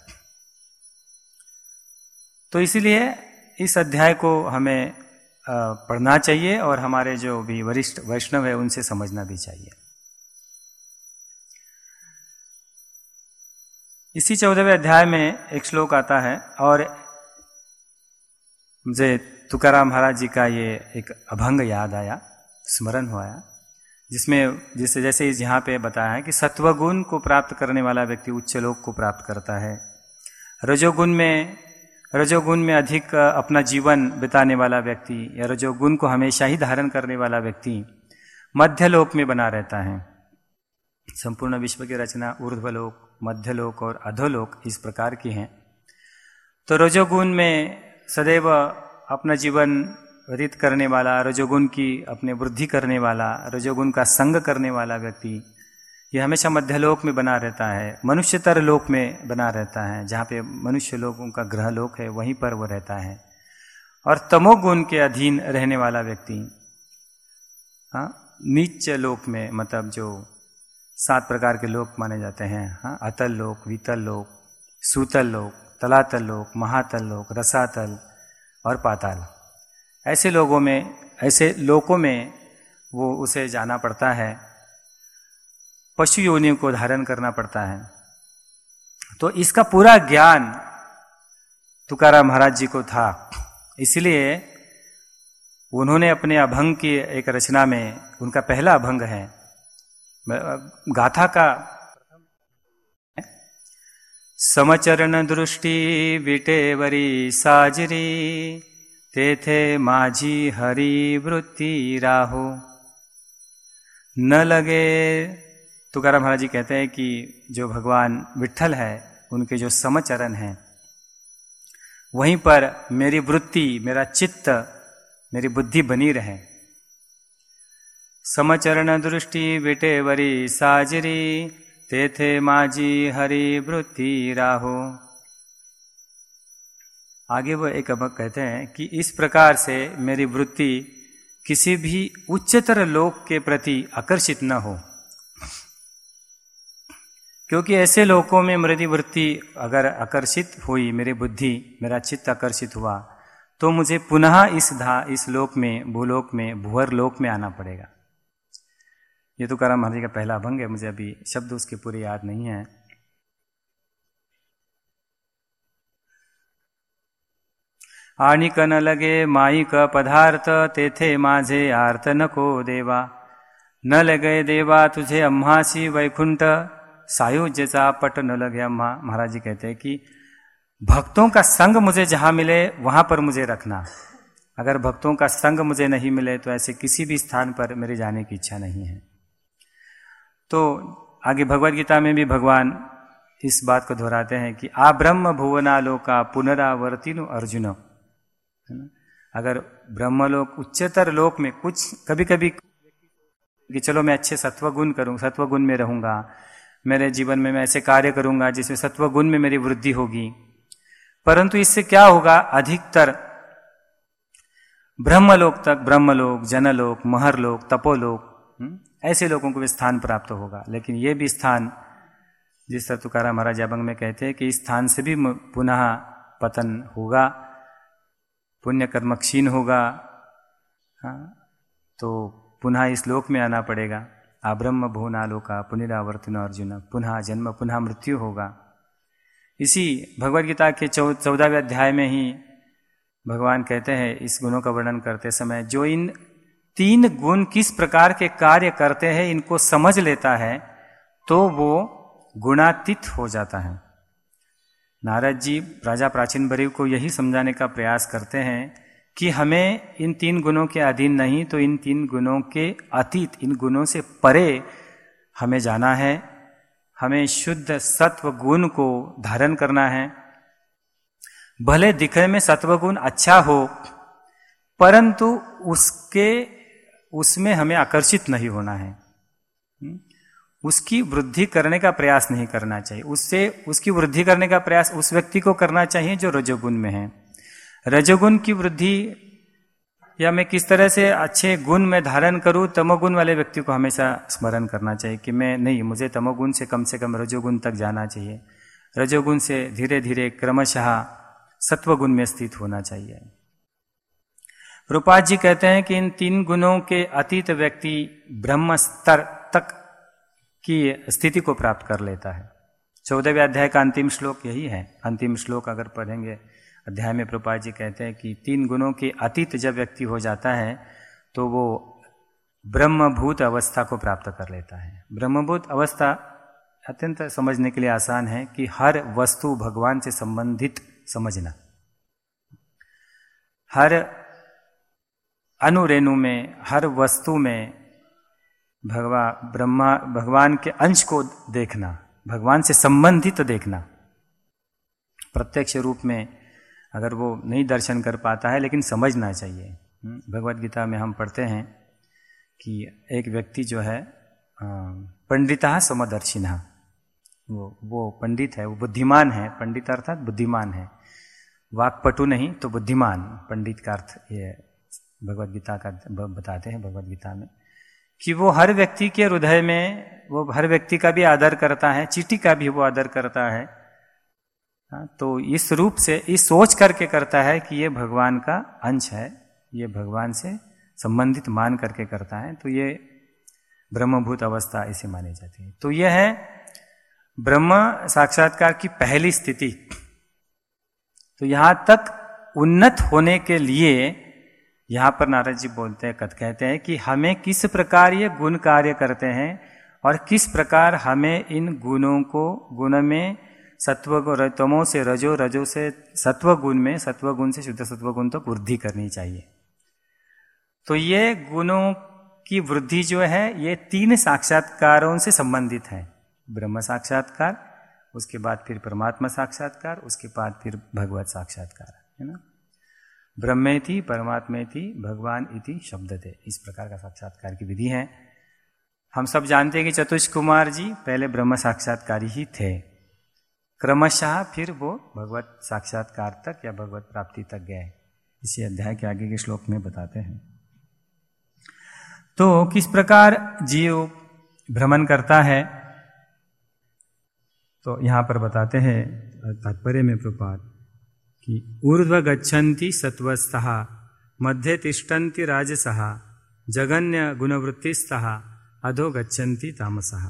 तो इसलिए इस अध्याय को हमें पढ़ना चाहिए और हमारे जो भी वरिष्ठ वैष्णव है उनसे समझना भी चाहिए। इसी 14वें अध्याय में एक श्लोक आता है और मुझे तुकाराम महाराज जी का ये एक अभंग याद आया, स्मरण हुआ, जिसमें जैसे यहाँ पे बताया है कि सत्वगुण को प्राप्त करने वाला व्यक्ति उच्च लोक को प्राप्त करता है। रजोगुण में अधिक अपना जीवन बिताने वाला व्यक्ति या रजोगुण को हमेशा ही धारण करने वाला व्यक्ति मध्यलोक में बना रहता है। संपूर्ण विश्व की रचना ऊर्ध्वलोक, मध्यलोक और अधोलोक इस प्रकार की हैं। तो रजोगुण में सदैव अपना जीवन व्यतीत करने वाला, रजोगुण की अपने वृद्धि करने वाला, रजोगुण का संग करने वाला व्यक्ति, ये हमेशा मध्यलोक में बना रहता है, मनुष्यतर लोक में बना रहता है, जहाँ पे मनुष्य लोगों का ग्रह लोक है वहीं पर वो रहता है। और तमोगुण के अधीन रहने वाला व्यक्ति नीच लोक में, मतलब जो 7 प्रकार के लोक माने जाते हैं, अतल लोक, वितल लोक, सूतल लोक, तलातल लोक, महातल लोक, रसातल और पाताल, ऐसे लोगों में, ऐसे लोकों में वो उसे जाना पड़ता है, पशु योनियों को धारण करना पड़ता है। तो इसका पूरा ज्ञान तुकाराम महाराज जी को था, इसलिए उन्होंने अपने अभंग की एक रचना में, उनका पहला अभंग है गाथा का, समचरण दृष्टि विटेवरी साजरी, तेथे माझी हरि वृत्ति राहो। न लगे, तुकाराम महाराज जी कहते हैं कि जो भगवान विट्ठल है उनके जो समचरण हैं वहीं पर मेरी वृत्ति, मेरा चित्त, मेरी बुद्धि बनी रहे। समचरण दृष्टि विटेवरी साजरी, तेथे माझी हरि वृत्ति राहो। आगे वो एक अभंग कहते हैं कि इस प्रकार से मेरी वृत्ति किसी भी उच्चतर लोक के प्रति आकर्षित न हो, क्योंकि ऐसे लोकों में मेरी वृत्ति अगर आकर्षित हुई, मेरी बुद्धि, मेरा चित्त आकर्षित हुआ, तो मुझे पुनः इस लोक में, भूलोक में, भूवर लोक में आना पड़ेगा। ये तो तुकाराम महाराज जी का पहला अभंग है, मुझे अभी शब्द उसके पूरे याद नहीं है। आणिक न लगे माईक पदार्थ, तेथे माझे आर्त नको देवा। न लगे देवा तुझे अम्हासी वैकुंठ, सायुज्यचा पट न लगे अम्हा। महाराज जी कहते हैं कि भक्तों का संग मुझे जहां मिले वहां पर मुझे रखना। अगर भक्तों का संग मुझे नहीं मिले तो ऐसे किसी भी स्थान पर मेरे जाने की इच्छा नहीं है। तो आगे भगवद गीता में भी भगवान इस बात को दोहराते हैं कि आ ब्रह्म भुवनालोका पुनरावर्तिनु अर्जुन। अगर ब्रह्मलोक, उच्चतर लोक में कुछ कभी कभी कि चलो मैं अच्छे सत्वगुण करूँ, सत्वगुण में रहूंगा, मेरे जीवन में मैं ऐसे कार्य करूंगा जिसमें सत्वगुण में मेरी वृद्धि होगी, परंतु इससे क्या होगा, अधिकतर ब्रह्मलोक तक, ब्रह्मलोक, जनलोक, महरलोक, तपोलोक, ऐसे लोगों को भी स्थान प्राप्त होगा। लेकिन ये भी स्थान, जिस तरह तुकाराम महाराज अभंग में कहते हैं कि इस स्थान से भी पुनः पतन होगा, पुण्य कर्म क्षीण होगा, तो पुनः इस लोक में आना पड़ेगा। आ ब्रह्म भुवनालोका पुनरावर्तिन अर्जुन, पुनः जन्म, पुनः मृत्यु होगा। इसी भगवद गीता के 14वें अध्याय में ही भगवान कहते हैं, इस गुणों का वर्णन करते समय, जो इन 3 गुण किस प्रकार के कार्य करते हैं इनको समझ लेता है तो वो गुणातीत हो जाता है। नारद जी राजा प्राचीन बरीव को यही समझाने का प्रयास करते हैं कि हमें इन 3 गुणों के अधीन नहीं, तो इन 3 गुणों के अतीत, इन गुणों से परे हमें जाना है। हमें शुद्ध सत्व गुण को धारण करना है। भले दिखने में सत्व गुण अच्छा हो, परंतु उसमें हमें आकर्षित नहीं होना है, उसकी वृद्धि करने का प्रयास नहीं करना चाहिए। उसकी वृद्धि करने का प्रयास उस व्यक्ति को करना चाहिए जो रजोगुण में है। रजोगुण की वृद्धि या मैं किस तरह से अच्छे गुण में धारण करूं, तमोगुण वाले व्यक्ति को हमेशा स्मरण करना चाहिए कि मैं नहीं, मुझे तमोगुण से कम रजोगुण तक जाना चाहिए। रजोगुण से धीरे धीरे क्रमशः सत्वगुण में स्थित होना चाहिए। रूपाद जी कहते हैं कि इन 3 गुणों के अतीत व्यक्ति ब्रह्म स्तर तक की स्थिति को प्राप्त कर लेता है। 14वें अध्याय का अंतिम श्लोक यही है। अंतिम श्लोक अगर पढ़ेंगे अध्याय में प्रभुपाद जी कहते हैं कि 3 गुणों के अतीत जब व्यक्ति हो जाता है तो वो ब्रह्मभूत अवस्था को प्राप्त कर लेता है। ब्रह्मभूत अवस्था अत्यंत समझने के लिए आसान है कि हर वस्तु भगवान से संबंधित समझना, हर अनुरेणु में, हर वस्तु में भगवान के अंश को देखना, भगवान से संबंधित देखना। प्रत्यक्ष रूप में अगर वो नहीं दर्शन कर पाता है, लेकिन समझना चाहिए भगवद गीता में हम पढ़ते हैं कि एक व्यक्ति जो है पंडिता समदर्शिना, वो पंडित है, वो बुद्धिमान है। पंडित अर्थात बुद्धिमान है, वाक्पटु नहीं तो बुद्धिमान। पंडित का अर्थ ये भगवद गीता का बताते हैं भगवद गीता में कि वो हर व्यक्ति के हृदय में, वो हर व्यक्ति का भी आदर करता है, चींटी का भी वो आदर करता है। तो इस रूप से, इस सोच करके करता है कि ये भगवान का अंश है, ये भगवान से संबंधित मान करके करता है। तो ये ब्रह्मभूत अवस्था इसे मानी जाती है। तो यह है ब्रह्म साक्षात्कार की पहली स्थिति। तो यहां तक उन्नत होने के लिए यहां पर नारद जी बोलते हैं, कहते हैं कि हमें किस प्रकार ये गुण कार्य करते हैं और किस प्रकार हमें इन गुणों को, गुण में सत्व तमो से रजो, रजो से सत्व गुण में, सत्व गुण से शुद्ध सत्व गुण तक वृद्धि करनी चाहिए। तो ये गुणों की वृद्धि जो है ये 3 साक्षात्कारों से संबंधित है। ब्रह्म साक्षात्कार, उसके बाद फिर परमात्मा साक्षात्कार, उसके बाद फिर भगवत साक्षात्कार, है ना। ब्रह्मेति परमात्मेति भगवान इति शब्दते, इस प्रकार का साक्षात्कार की विधि है। हम सब जानते हैं कि चतुष्क कुमार जी पहले ब्रह्म साक्षात्कारी ही थे, क्रमशः फिर वो भगवत साक्षात्कार तक या भगवत प्राप्ति तक गए। इसी अध्याय के आगे के श्लोक में बताते हैं। तो किस प्रकार जीव भ्रमण करता है, तो यहां पर बताते हैं तात्पर्य में प्रपात कि ऊर्ध्व गच्छन्ति सत्वस्तः, मध्य तिष्ठन्ति राजसः, जगन्य गुणवृत्तिस्तः, अधो गच्छन्ति तामसः।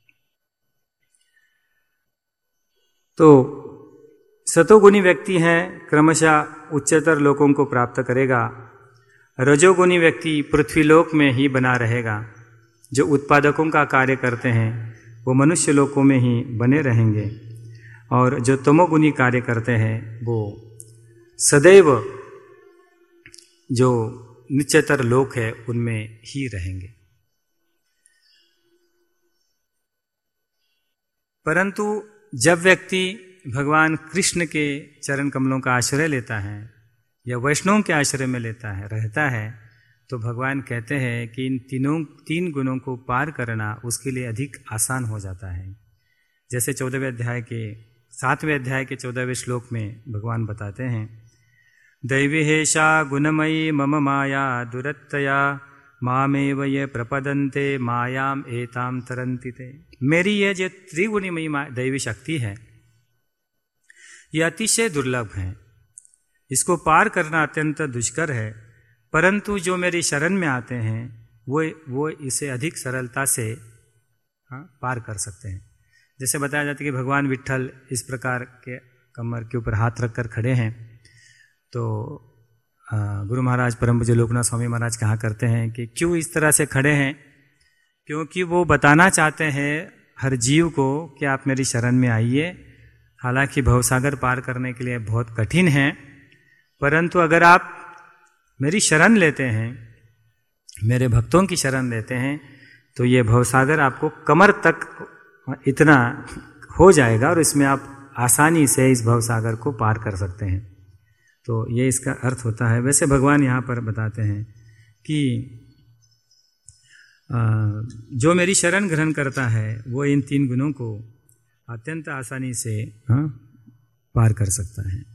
तो सतोगुणी व्यक्ति है क्रमशः उच्चतर लोकों को प्राप्त करेगा। रजोगुणी व्यक्ति पृथ्वीलोक में ही बना रहेगा। जो उत्पादकों का कार्य करते हैं वो मनुष्य लोकों में ही बने रहेंगे, और जो तमोगुणी कार्य करते हैं वो सदैव जो नीचतर लोक है उनमें ही रहेंगे। परंतु जब व्यक्ति भगवान कृष्ण के चरण कमलों का आश्रय लेता है या वैष्णव के आश्रय में लेता है, रहता है, तो भगवान कहते हैं कि इन 3 गुणों को पार करना उसके लिए अधिक आसान हो जाता है। जैसे 7वें अध्याय के 14वें श्लोक में भगवान बताते हैं, दैवीहेषा गुणमयी मम माया दुरत्तया मामेव ये प्रपदन्ते मायाम एताम तरन्ति ते। मेरी ये जो त्रिगुणीमयी दैवी शक्ति है ये अतिशय दुर्लभ है, इसको पार करना अत्यंत दुष्कर है, परंतु जो मेरी शरण में आते हैं वो इसे अधिक सरलता से पार कर सकते हैं। जैसे बताया जाता है कि भगवान विट्ठल इस प्रकार के कमर के ऊपर हाथ रखकर खड़े हैं, तो गुरु महाराज परम पूज्य लोकनाथ स्वामी महाराज कहा करते हैं कि क्यों इस तरह से खड़े हैं, क्योंकि वो बताना चाहते हैं हर जीव को कि आप मेरी शरण में आइए। हालांकि भवसागर पार करने के लिए बहुत कठिन है, परंतु अगर आप मेरी शरण लेते हैं, मेरे भक्तों की शरण लेते हैं, तो ये भवसागर आपको कमर तक इतना हो जाएगा और इसमें आप आसानी से इस भवसागर को पार कर सकते हैं। तो ये इसका अर्थ होता है। वैसे भगवान यहाँ पर बताते हैं कि जो मेरी शरण ग्रहण करता है वो इन 3 गुणों को अत्यंत आसानी से पार कर सकता है।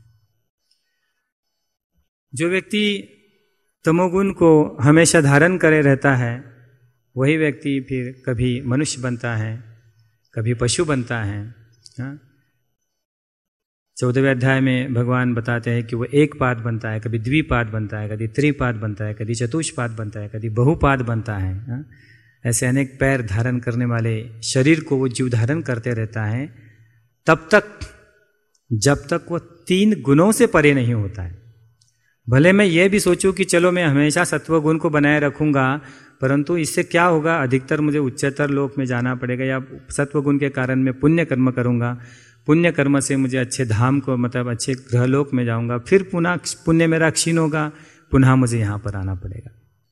जो व्यक्ति तमोगुण को हमेशा धारण करे रहता है वही व्यक्ति फिर कभी मनुष्य बनता है, कभी पशु बनता है। 14वें अध्याय में भगवान बताते हैं कि वो एक पाद बनता है, कभी द्विपाद बनता है, कभी त्रिपाद बनता है, कभी चतुष्पाद बनता है, कभी बहुपाद बनता है। ऐसे अनेक पैर धारण करने वाले शरीर को वो जीव धारण करते रहता है तब तक जब तक वो 3 गुणों से परे नहीं होता है। भले मैं ये भी सोचूं कि चलो मैं हमेशा सत्व गुण को बनाए रखूंगा, परंतु इससे क्या होगा, अधिकतर मुझे उच्चतर लोक में जाना पड़ेगा, या सत्व गुण के कारण मैं पुण्य कर्म करूंगा, पुण्य कर्म से मुझे अच्छे धाम को, मतलब अच्छे ग्रहलोक में जाऊंगा, फिर पुनः पुण्य मेरा क्षीण होगा, पुनः मुझे यहाँ पर आना पड़ेगा।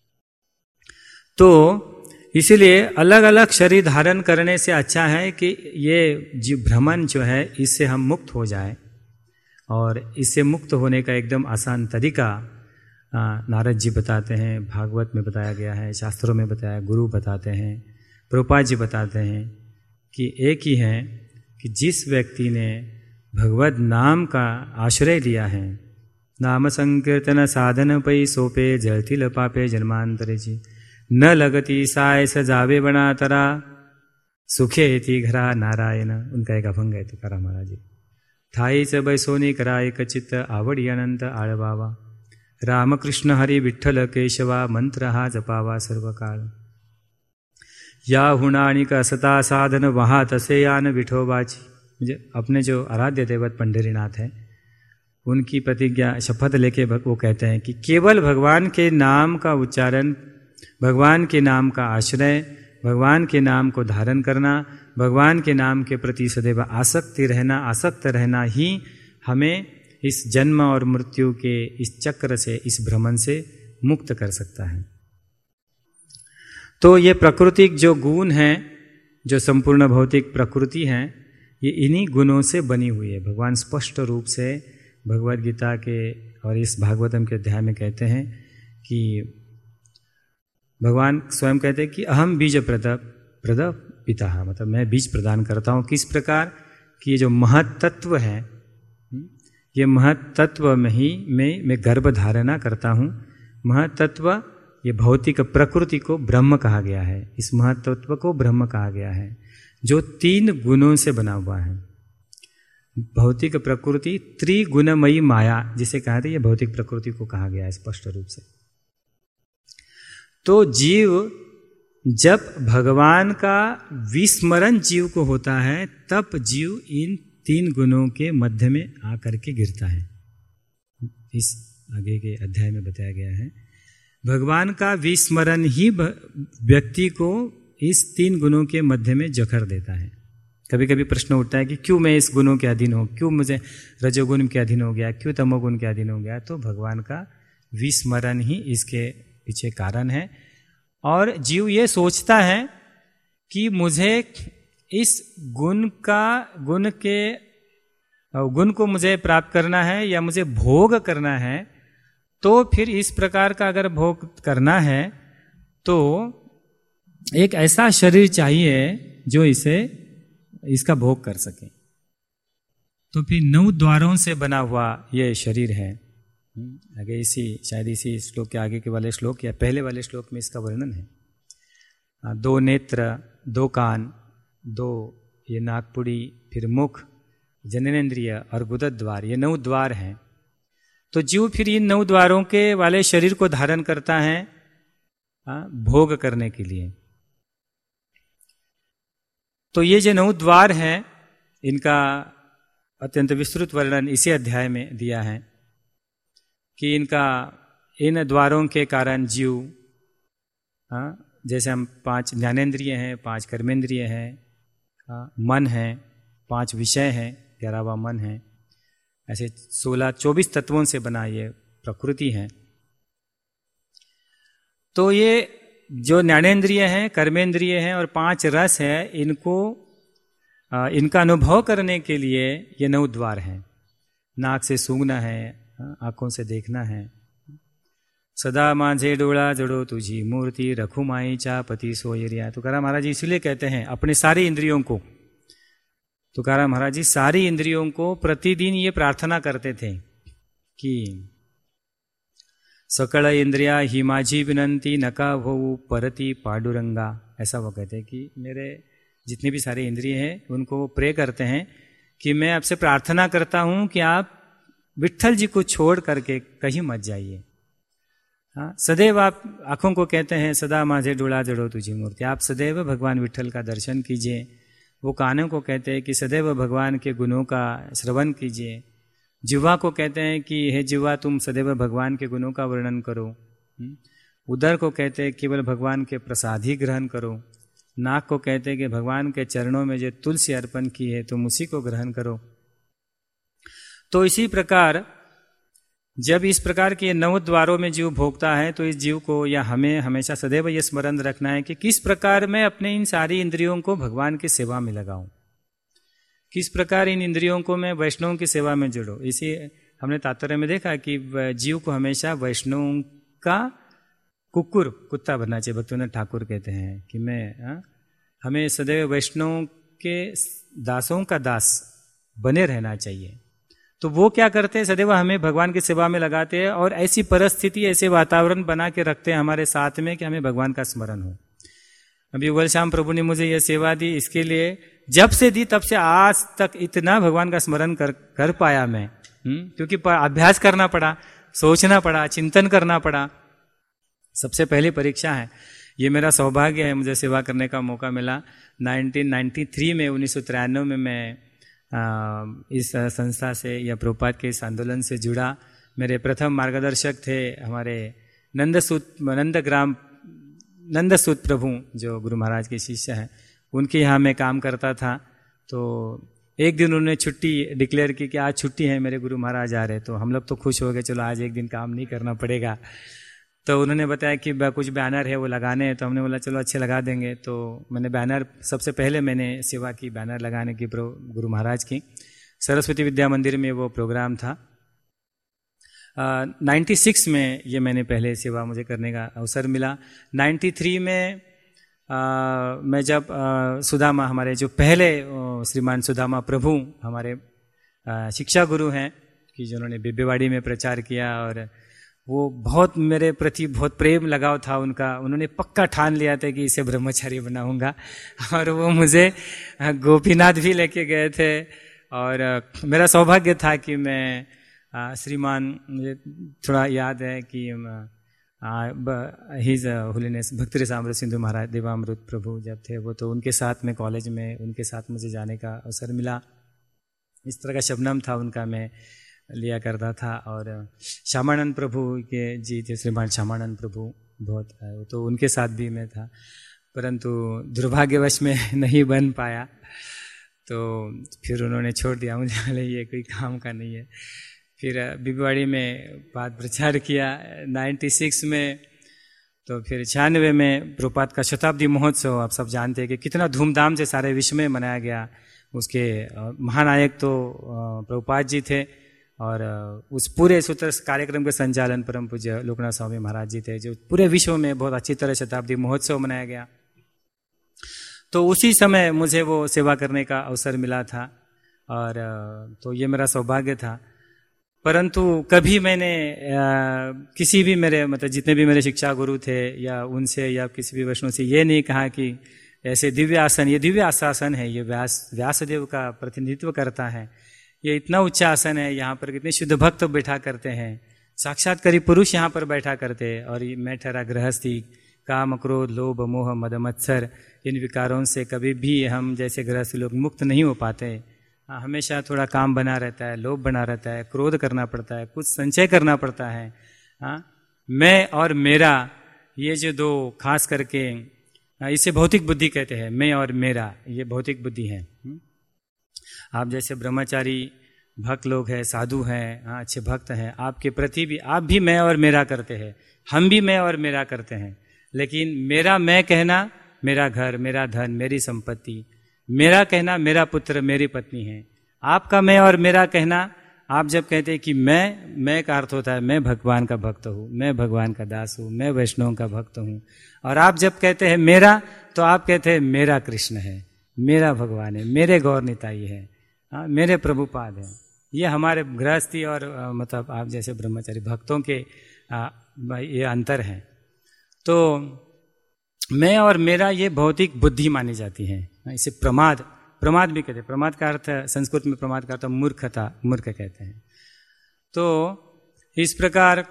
तो इसीलिए अलग अलग शरीर धारण करने से अच्छा है कि ये जीव भ्रमण जो है इससे हम मुक्त हो जाए, और इससे मुक्त होने का एकदम आसान तरीका नारद जी बताते हैं, भागवत में बताया गया है, शास्त्रों में बताया, गुरु बताते हैं, प्रभुपाद जी बताते हैं कि एक ही है कि जिस व्यक्ति ने भगवत नाम का आश्रय लिया है, नाम संकीर्तन साधन पै सोपे जलतिल पापे जन्मांतरे जी न लगती साय सजावे बना तरा सुखे थी घरा नारायण। उनका एक अभंग है तुकाराम महाराज जी। थाई च बैसोनी कराय कचित आवडी अनंत आळवावा रामकृष्ण हरी विठ्ठल केशवा मंत्र हा जपावा सर्व काळ या हुणाणिक असता साधन वहा तसे यान विठोबाची। म्हणजे अपने जो आराध्य देवत पंढरीनाथ है उनकी प्रतिज्ञा शपथ लेके वो कहते हैं कि केवल भगवान के नाम का उच्चारण, भगवान के नाम का आश्रय, भगवान के नाम को धारण करना, भगवान के नाम के प्रति सदैव आसक्त रहना ही हमें इस जन्म और मृत्यु के इस चक्र से, इस भ्रमण से मुक्त कर सकता है। तो ये प्राकृतिक जो गुण हैं, जो संपूर्ण भौतिक प्रकृति हैं, ये इन्हीं गुणों से बनी हुई है। भगवान स्पष्ट रूप से भगवद गीता के और इस भागवतम के अध्याय में कहते हैं कि भगवान स्वयं कहते हैं कि अहम बीज प्रद पिता, मतलब मैं बीज प्रदान करता हूँ। किस प्रकार कि ये जो महत्त्व है, ये महत्त्व में ही मैं गर्भ धारणा करता हूँ। महत्त्व ये भौतिक प्रकृति को ब्रह्म कहा गया है, इस महत्त्व को ब्रह्म कहा गया है जो 3 गुणों से बना हुआ है। भौतिक प्रकृति त्रिगुणमयी माया जिसे कहा था, ये भौतिक प्रकृति को कहा गया है स्पष्ट रूप से। तो जीव जब भगवान का विस्मरण जीव को होता है तब जीव इन 3 गुणों के मध्य में आकर के गिरता है। इस आगे के अध्याय में बताया गया है भगवान का विस्मरण ही व्यक्ति को इस 3 गुणों के मध्य में जकड़ देता है। कभी कभी प्रश्न उठता है कि क्यों मैं इस गुणों के अधीन हूँ, क्यों मुझे रजोगुण के अधीन हो गया, क्यों तमोगुण के अधीन हो गया। तो भगवान का विस्मरण ही इसके पीछे कारण है। और जीव ये सोचता है कि मुझे इस गुण को मुझे प्राप्त करना है या मुझे भोग करना है। तो फिर इस प्रकार का अगर भोग करना है तो एक ऐसा शरीर चाहिए जो इसका भोग कर सके। तो फिर 9 द्वारों से बना हुआ ये शरीर है। आगे शायद इसी श्लोक के आगे के वाले श्लोक या पहले वाले श्लोक में इसका वर्णन है। 2 नेत्र, 2 कान, 2 ये नाकपुड़ी, फिर मुख, जननेन्द्रिय और गुदद्वार द्वार, ये 9 द्वार हैं। तो जीव फिर इन 9 द्वारों के वाले शरीर को धारण करता है भोग करने के लिए। तो ये जो 9 द्वार हैं इनका अत्यंत विस्तृत वर्णन इसी अध्याय में दिया है कि इन द्वारों के कारण जीव, जैसे हम 5 ज्ञानेन्द्रिय हैं, 5 कर्मेंद्रिय हैं, मन है, 5 विषय हैं, 11वां मन है, ऐसे 16-24 तत्वों से बना ये प्रकृति है। तो ये जो ज्ञानेन्द्रिय हैं, कर्मेंद्रिय हैं और 5 रस है, इनका अनुभव करने के लिए ये 9 द्वार हैं। नाक से सूंघना है, आंखों से देखना है। सदा माझे डोळा जड़ो तुझी मूर्ति रखू माईचा पति सोयरिया। तुकाराम महाराज जी इसलिए कहते हैं अपने सारी इंद्रियों को, तुकाराम महाराज जी सारी इंद्रियों को प्रतिदिन ये प्रार्थना करते थे कि सकल इंद्रिया ही माझी विनंती नका भोऊ परती पांडुरंगा। ऐसा वो कहते हैं कि मेरे जितने भी सारे इंद्रिय हैं उनको वो प्रे करते हैं कि मैं आपसे प्रार्थना करता हूं कि आप विट्ठल जी को छोड़ करके कहीं मत जाइए। हाँ, सदैव आप आंखों को कहते हैं सदा माझे डोला जड़ो तुझी मूर्ति, आप सदैव भगवान विट्ठल का दर्शन कीजिए। वो कानों को कहते हैं कि सदैव भगवान के गुणों का श्रवण कीजिए। जिह्वा को कहते हैं कि हे जिह्वा तुम सदैव भगवान के गुणों का वर्णन करो। उदर को कहते हैं केवल भगवान के प्रसाद ही ग्रहण करो। नाक को कहते हैं कि भगवान के चरणों में जो तुलसी अर्पण की है तुम उसी को ग्रहण करो। तो इसी प्रकार जब इस प्रकार के 9 द्वारों में जीव भोगता है तो इस जीव को या हमें हमेशा सदैव यह स्मरण रखना है कि किस प्रकार मैं अपने इन सारी इंद्रियों को भगवान की सेवा में लगाऊं, किस प्रकार इन इंद्रियों को मैं वैष्णव की सेवा में जोड़ूं। इसी हमने तात्पर्य में देखा कि जीव को हमेशा वैष्णव का कुत्ता बनना चाहिए। भक्तिविनोद ठाकुर कहते हैं कि हमें सदैव वैष्णव के दासों का दास बने रहना चाहिए। तो वो क्या करते हैं, सदैव हमें भगवान की सेवा में लगाते हैं और ऐसी परिस्थिति, ऐसे वातावरण बना के रखते हैं हमारे साथ में कि हमें भगवान का स्मरण हो। अभी युगल श्याम प्रभु ने मुझे यह सेवा दी, इसके लिए जब से दी तब से आज तक इतना भगवान का स्मरण कर पाया मैं, क्योंकि अभ्यास करना पड़ा, सोचना पड़ा, चिंतन करना पड़ा। सबसे पहली परीक्षा है, ये मेरा सौभाग्य है, मुझे सेवा करने का मौका मिला। 1993 में 1993 में मैं इस संस्था से या प्रभुपाद के इस आंदोलन से जुड़ा। मेरे प्रथम मार्गदर्शक थे हमारे नंदसूत प्रभु, जो गुरु महाराज के शिष्य हैं, उनके यहाँ मैं काम करता था। तो एक दिन उन्होंने छुट्टी डिक्लेयर की कि आज छुट्टी है, मेरे गुरु महाराज आ रहे। तो हम लोग तो खुश हो गए, चलो आज एक दिन काम नहीं करना पड़ेगा। तो उन्होंने बताया कि कुछ बैनर है वो लगाने हैं। तो हमने बोला चलो अच्छे लगा देंगे। तो मैंने बैनर, सबसे पहले मैंने सेवा की बैनर लगाने की गुरु महाराज की। सरस्वती विद्या मंदिर में वो प्रोग्राम था। 96 में ये मैंने पहले सेवा मुझे करने का अवसर मिला। 93 में मैं जब सुदामा, हमारे जो पहले श्रीमान सुदामा प्रभु हमारे शिक्षा गुरु हैं, कि जिन्होंने बिब्बेवाड़ी में प्रचार किया, और वो बहुत मेरे प्रति बहुत प्रेम लगाव था उनका। उन्होंने पक्का ठान लिया था कि इसे ब्रह्मचारी बनाऊंगा, और वो मुझे गोपीनाथ भी लेके गए थे। और मेरा सौभाग्य था कि मैं श्रीमान, मुझे थोड़ा याद है कि हिज होलीनेस भक्ति साम्राज्य सिंधु महाराज देवामृत प्रभु जब थे वो, तो उनके साथ में कॉलेज में उनके साथ मुझे जाने का अवसर मिला। इस तरह का शबनम था उनका, मैं लिया करता था। और श्यामानंद प्रभु के जी थे, श्रीमान श्यामानंद प्रभु बहुत, तो उनके साथ भी मैं था, परंतु दुर्भाग्यवश में नहीं बन पाया। तो फिर उन्होंने छोड़ दिया, मुझे बोले ये कोई काम का नहीं है। फिर बिब्बेवाड़ी में बात प्रचार किया 96 में। तो फिर 96 में प्रभुपाद का शताब्दी महोत्सव, आप सब जानते हैं कि कितना धूमधाम से सारे विश्व में मनाया गया। उसके महानायक तो प्रभुपाद जी थे, और उस पूरे सूत्र कार्यक्रम के संचालन परम पूज्य लोकनाथ स्वामी महाराज जी थे, जो पूरे विश्व में बहुत अच्छी तरह शताब्दी महोत्सव मनाया गया। तो उसी समय मुझे वो सेवा करने का अवसर मिला था, और तो ये मेरा सौभाग्य था। परंतु कभी मैंने किसी भी मेरे, मतलब जितने भी मेरे शिक्षा गुरु थे या उनसे या किसी भी वैष्णव से ये नहीं कहा कि ऐसे दिव्य आसन, ये दिव्य आसन है, ये व्यासदेव का प्रतिनिधित्व करता है, ये इतना उच्च आसन है, यहाँ पर कितने शुद्ध भक्त बैठा करते हैं, साक्षात्कारी पुरुष यहाँ पर बैठा करते हैं। और मैं ठहरा गृहस्थी, काम क्रोध लोभ मोह मद मत्सर, इन विकारों से कभी भी हम जैसे गृहस्थी लोग मुक्त नहीं हो पाते। हमेशा थोड़ा काम बना रहता है, लोभ बना रहता है, क्रोध करना पड़ता है, कुछ संचय करना पड़ता है। मैं और मेरा, ये जो दो खास करके, इसे भौतिक बुद्धि कहते हैं। मैं और मेरा, ये भौतिक बुद्धि है। आप जैसे ब्रह्मचारी भक्त लोग हैं, साधु हैं, अच्छे भक्त हैं, आपके प्रति भी आप भी मैं और मेरा करते हैं, हम भी मैं और मेरा करते हैं। लेकिन मेरा मैं कहना, मेरा घर, मेरा धन, मेरी संपत्ति, मेरा कहना मेरा पुत्र, मेरी पत्नी है। आपका मैं और मेरा कहना, आप जब कहते हैं कि मैं का अर्थ होता है मैं भगवान का भक्त हूँ, मैं भगवान का दास हूँ, मैं वैष्णव का भक्त हूँ। और आप जब कहते हैं मेरा, तो आप कहते हैं मेरा कृष्ण है, मेरा भगवान है, मेरे गौर निताई है, मेरे प्रभुपाद है। ये हमारे गृहस्थी और मतलब आप जैसे ब्रह्मचारी भक्तों के ये अंतर है। तो मैं और मेरा ये भौतिक बुद्धि मानी जाती है। इसे प्रमाद भी कहते हैं। प्रमाद का अर्थ संस्कृत में, प्रमाद का अर्थ मूर्खता, मूर्ख कहते हैं। तो इस प्रकार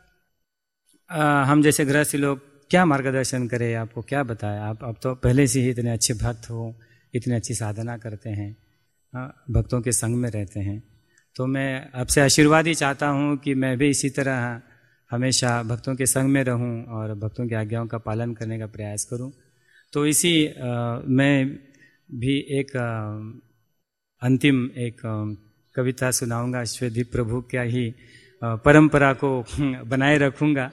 हम जैसे गृहस्थी लोग क्या मार्गदर्शन करें, आपको क्या बताएं। आप तो पहले से ही इतने अच्छे भक्त हो, इतनी अच्छी साधना करते हैं, भक्तों के संग में रहते हैं। तो मैं आपसे आशीर्वाद ही चाहता हूँ कि मैं भी इसी तरह हमेशा भक्तों के संग में रहूं और भक्तों की आज्ञाओं का पालन करने का प्रयास करूं। तो इसी मैं भी एक अंतिम एक कविता सुनाऊंगा। श्वेदीप प्रभु क्या ही परंपरा को बनाए रखूंगा।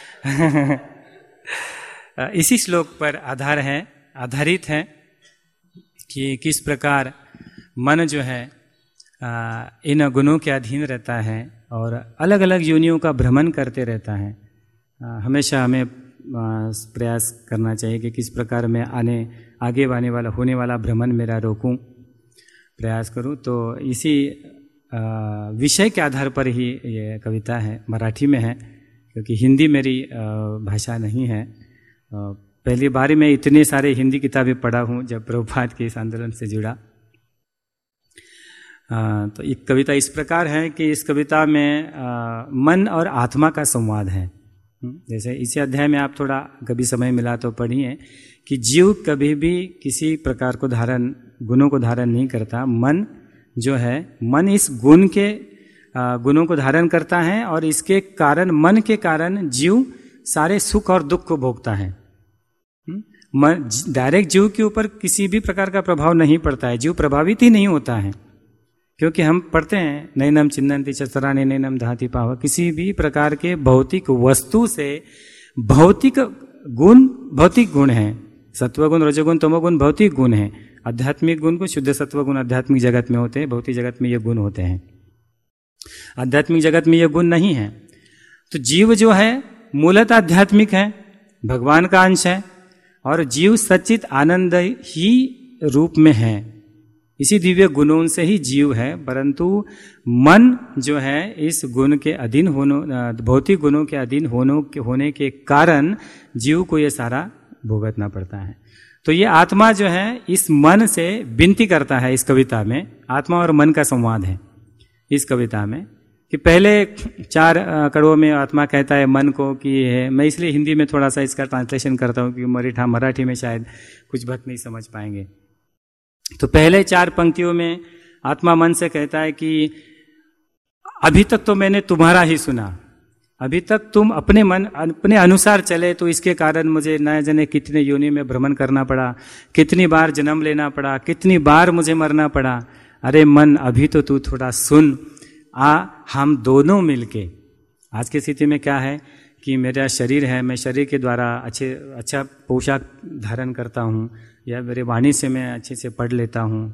इसी श्लोक पर आधारित है कि किस प्रकार मन जो है इन गुणों के अधीन रहता है और अलग अलग योनियों का भ्रमण करते रहता है। हमेशा हमें प्रयास करना चाहिए कि किस प्रकार मैं आगे होने वाला भ्रमण मेरा रोकूं, प्रयास करूं। तो इसी विषय के आधार पर ही ये कविता है, मराठी में है क्योंकि हिंदी मेरी भाषा नहीं है। पहली बार मैं इतने सारे हिंदी किताबें पढ़ा हूँ जब प्रभुपाद के इस आंदोलन से जुड़ा। तो एक कविता इस प्रकार है कि इस कविता में मन और आत्मा का संवाद है। जैसे इसी अध्याय में आप थोड़ा कभी समय मिला तो पढ़िए कि जीव कभी भी किसी प्रकार को गुणों को धारण नहीं करता। मन जो है, मन इस गुणों को धारण करता है और इसके कारण, मन के कारण जीव सारे सुख और दुख को भोगता है। डायरेक्ट जीव के ऊपर किसी भी प्रकार का प्रभाव नहीं पड़ता है, जीव प्रभावित ही नहीं होता है। क्योंकि हम पढ़ते हैं नैनम चिन्नन्ति चतुराणि नैनम दहति पावक, किसी भी प्रकार के भौतिक वस्तु से भौतिक गुण है। सत्वगुण, रजोगुण, तमोगुण भौतिक गुण है। आध्यात्मिक गुण को शुद्ध सत्वगुण आध्यात्मिक जगत में होते हैं, भौतिक जगत में ये गुण होते हैं। आध्यात्मिक जगत में ये गुण नहीं है। तो जीव जो है मूलतः आध्यात्मिक है, भगवान का अंश है और जीव सच्चित आनंद ही रूप में है। इसी दिव्य गुणों से ही जीव है, परंतु मन जो है इस गुण के अधीन भौतिक गुणों के अधीन होने के कारण जीव को ये सारा भुगतना पड़ता है। तो ये आत्मा जो है इस मन से विनती करता है। इस कविता में आत्मा और मन का संवाद है इस कविता में, कि पहले 4 कड़ों में आत्मा कहता है मन को कि है। मैं इसलिए हिंदी में थोड़ा सा इसका ट्रांसलेशन करता हूँ कि मराठी में शायद कुछ भक्त नहीं समझ पाएंगे। तो पहले 4 पंक्तियों में आत्मा मन से कहता है कि अभी तक तो मैंने तुम्हारा ही सुना, अभी तक तुम अपने अनुसार चले, तो इसके कारण मुझे न जाने कितने योनि में भ्रमण करना पड़ा, कितनी बार जन्म लेना पड़ा, कितनी बार मुझे मरना पड़ा। अरे मन, अभी तो तू थोड़ा सुन। हम दोनों मिलके, आज की स्थिति में क्या है कि मेरा शरीर है, मैं शरीर के द्वारा अच्छा पोशाक धारण करता हूँ, या मेरे वाणी से मैं अच्छे से पढ़ लेता हूँ,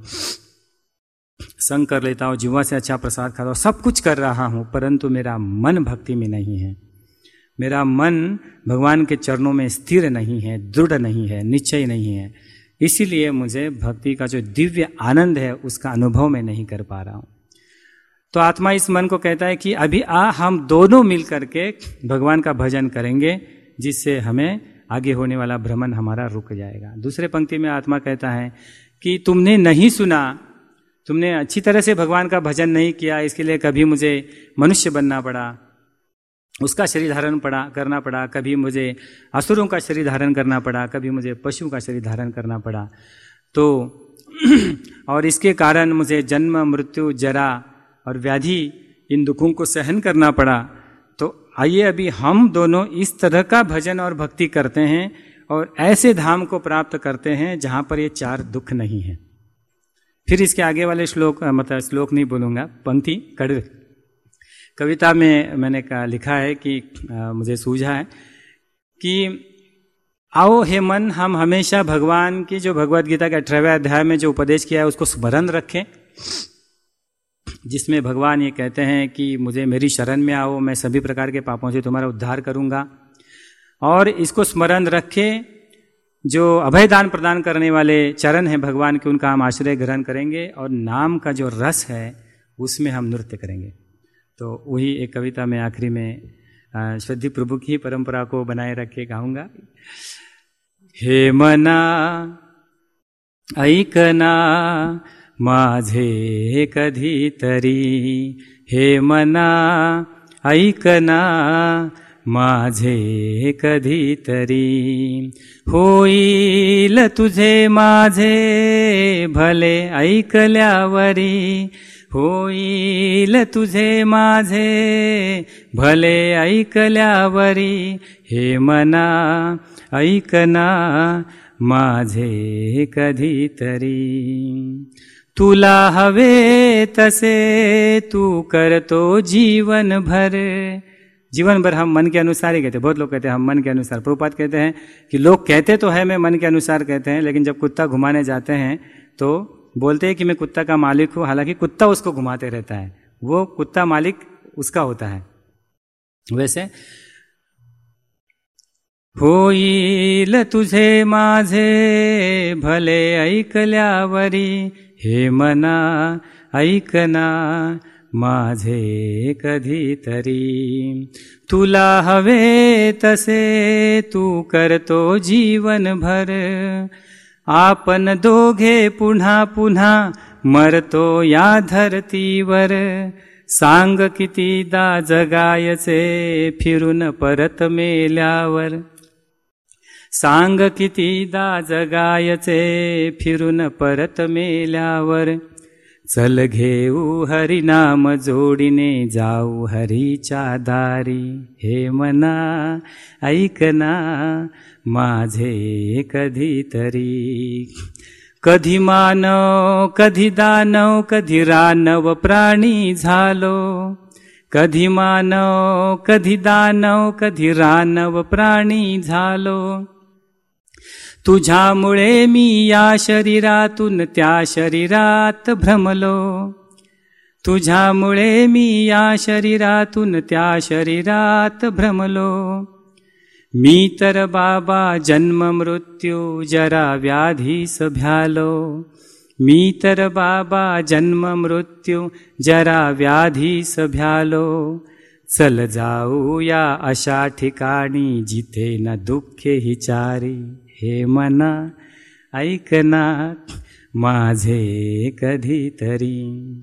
संग कर लेता हूँ, जीवा से अच्छा प्रसाद खाता हूँ, सब कुछ कर रहा हूँ, परंतु मेरा मन भक्ति में नहीं है। मेरा मन भगवान के चरणों में स्थिर नहीं है, दृढ़ नहीं है, निश्चय नहीं है। इसीलिए मुझे भक्ति का जो दिव्य आनंद है उसका अनुभव मैं नहीं कर पा रहा हूँ। तो आत्मा इस मन को कहता है कि अभी हम दोनों मिल करके भगवान का भजन करेंगे, जिससे हमें आगे होने वाला भ्रमण हमारा रुक जाएगा। दूसरे पंक्ति में आत्मा कहता है कि तुमने नहीं सुना, तुमने अच्छी तरह से भगवान का भजन नहीं किया, इसके लिए कभी मुझे मनुष्य बनना पड़ा, उसका शरीर धारण करना पड़ा, कभी मुझे असुरों का शरीर धारण करना पड़ा, कभी मुझे पशु का शरीर धारण करना पड़ा। तो और इसके कारण मुझे जन्म, मृत्यु, जरा और व्याधि, इन दुखों को सहन करना पड़ा। तो आइए अभी हम दोनों इस तरह का भजन और भक्ति करते हैं और ऐसे धाम को प्राप्त करते हैं जहां पर ये 4 दुख नहीं है। फिर इसके आगे वाले श्लोक श्लोक नहीं बोलूंगा, पंक्ति कविता में मैंने लिखा है कि मुझे सूझा है कि आओ हे मन, हम हमेशा भगवान की जो भगवद गीता के 18वें अध्याय में जो उपदेश किया है उसको स्मरण रखें, जिसमें भगवान ये कहते हैं कि मुझे मेरी शरण में आओ, मैं सभी प्रकार के पापों से तुम्हारा उद्धार करूंगा। और इसको स्मरण रखें, जो अभय दान प्रदान करने वाले चरण हैं भगवान के, उनका हम आश्रय ग्रहण करेंगे और नाम का जो रस है उसमें हम नृत्य करेंगे। तो वही एक कविता में आखिरी में श्रद्धि प्रभु की परंपरा को बनाए रखे गाऊंगा। हे मना ऐकना माझे कधीतरी, हे मना ऐकना माझे कधीतरी, होईल तुझे माझे भले ऐकल्यावरी, होईल तुझे माझे भले ऐकल्यावरी, हे मना ऐकना माझे कधीतरी, तुला हवे तसे तू करतो जीवन भर। जीवन भर हम मन के अनुसार ही कहते हैं। बहुत लोग कहते हैं हम मन के अनुसार। प्रभुपाद कहते हैं कि लोग कहते तो है मैं मन के अनुसार कहते हैं, लेकिन जब कुत्ता घुमाने जाते हैं तो बोलते हैं कि मैं कुत्ता का मालिक हूं, हालांकि कुत्ता उसको घुमाते रहता है, वो कुत्ता मालिक उसका होता है। वैसे होईल तुझे माझे भले ऐकल्यावरी, हे मना ऐकना माझे कधीतरी, तुला हवे तसे तू करतो जीवनभर, आपण दोघे पुन्हा पुन्हा मरतो या धरतीवर, सांग कितीदा जगायचे फिरून परत मेल्यावर, सांग कितीदा जगायचे फिरून परत मेल्यावर, चल घेऊ हरिनाम जोडीने जाऊ हरीच्या दारी, हे मना ऐकना माझे कधीतरी, कधी मानव कधी दानव कधी रानव प्राणी झालो, कधी मानव कधी दानव कधी रानव प्राणी झालो, तुझ्यामुळे मी या शरीरातून त्या शरीरात भ्रमलो, तुझ्यामुळे मी या शरीरातून त्या शरीरात भ्रमलो, मी तर बाबा जन्म मृत्यू जरा व्याधीस भ्यालो, मी तर बाबा जन्म मृत्यू जरा व्याधीस भ्यालो, चल जाऊया अशा ठिकाणी जिथे न दुःखे हिचारी, हे मना ऐकना माझे कधीतरी,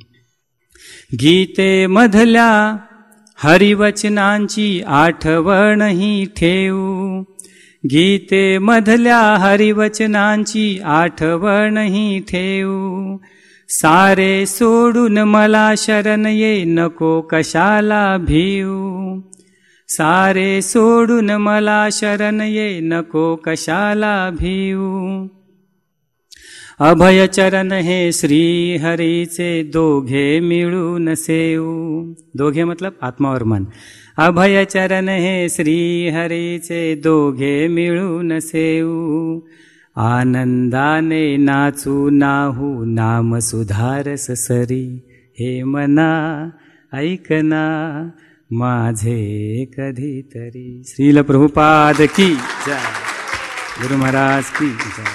गीते मधल्या हरिवचनांची आठवणही ठेवू, गीते मधल्या हरिवचनांची आठवणही ठेवू, सारे सोडून मला शरण ये नको कशाला भिऊ, सारे सोडून मला शरण ये नको कशाला भिऊ, अभय चरण हे श्री हरीचे दोघे मिळून सेऊ, दोघे मतलब आत्मा और मन, अभय चरण हे श्री हरीचे दोघे मिळून सेऊ, आनंदाने नाचू नाहू नाम सुधारस सरी, हे मना ऐकना माझे कधीतरी। श्रील प्रभुपाद की जय, गुरु महाराज की जय।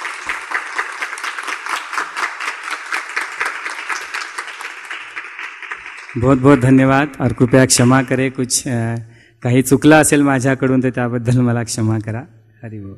बहुत बहुत धन्यवाद और कृपया क्षमा करें, कुछ काही चुकलं असेल माझ्याकडून तर त्याबद्दल मला क्षमा करा। हरि बोल।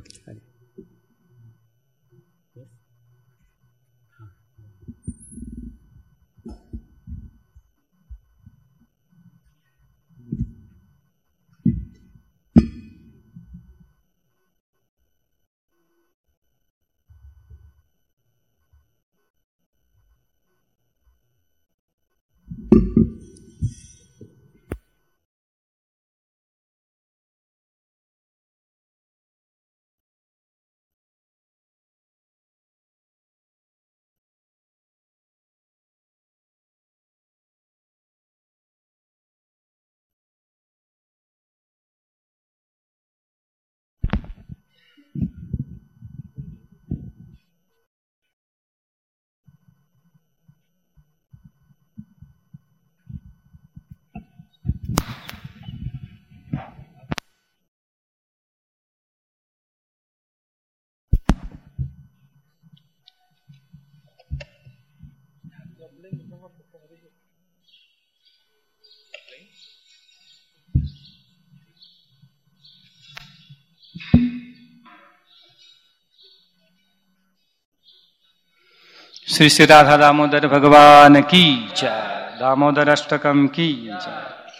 श्री श्री राधा दामोदर भगवान की जय, दामोदर अष्टकम की जय।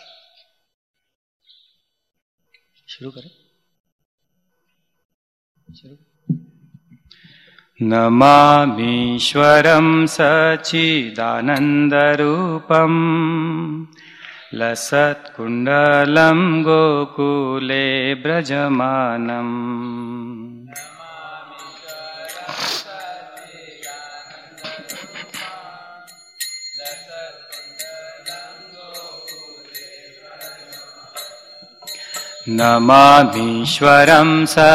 शुरू करें, नमामीश्वरं सच्चिदानन्दरूपं लसत्कुण्डलं गोकुले व्रजमानम्। नमामीश्वरं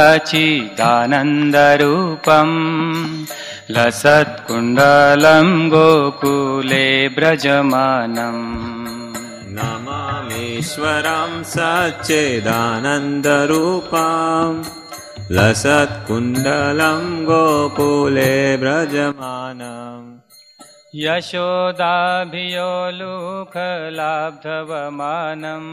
सच्चिदानन्दरूपं लसत्कुण्डलं गोकुले व्रजमानम् नमामीश्वरं सच्चिदानन्दरूपं लसत्कुण्डलं गोकुले व्रजमानम् यशोदाभियोलुकलाब्धवमानम्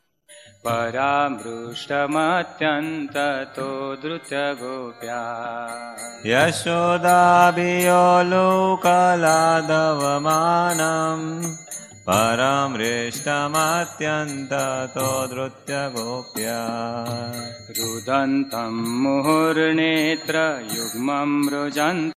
परामृष्टमत्यन्ततो धृतगोप्या यशोदाभियोलुकलाब्धवमानम् परामृष्टमत्यन्ततो धृत्यगोप्या रुदन्तं मुहुर्नेत्रयुग्मं रुजन्तं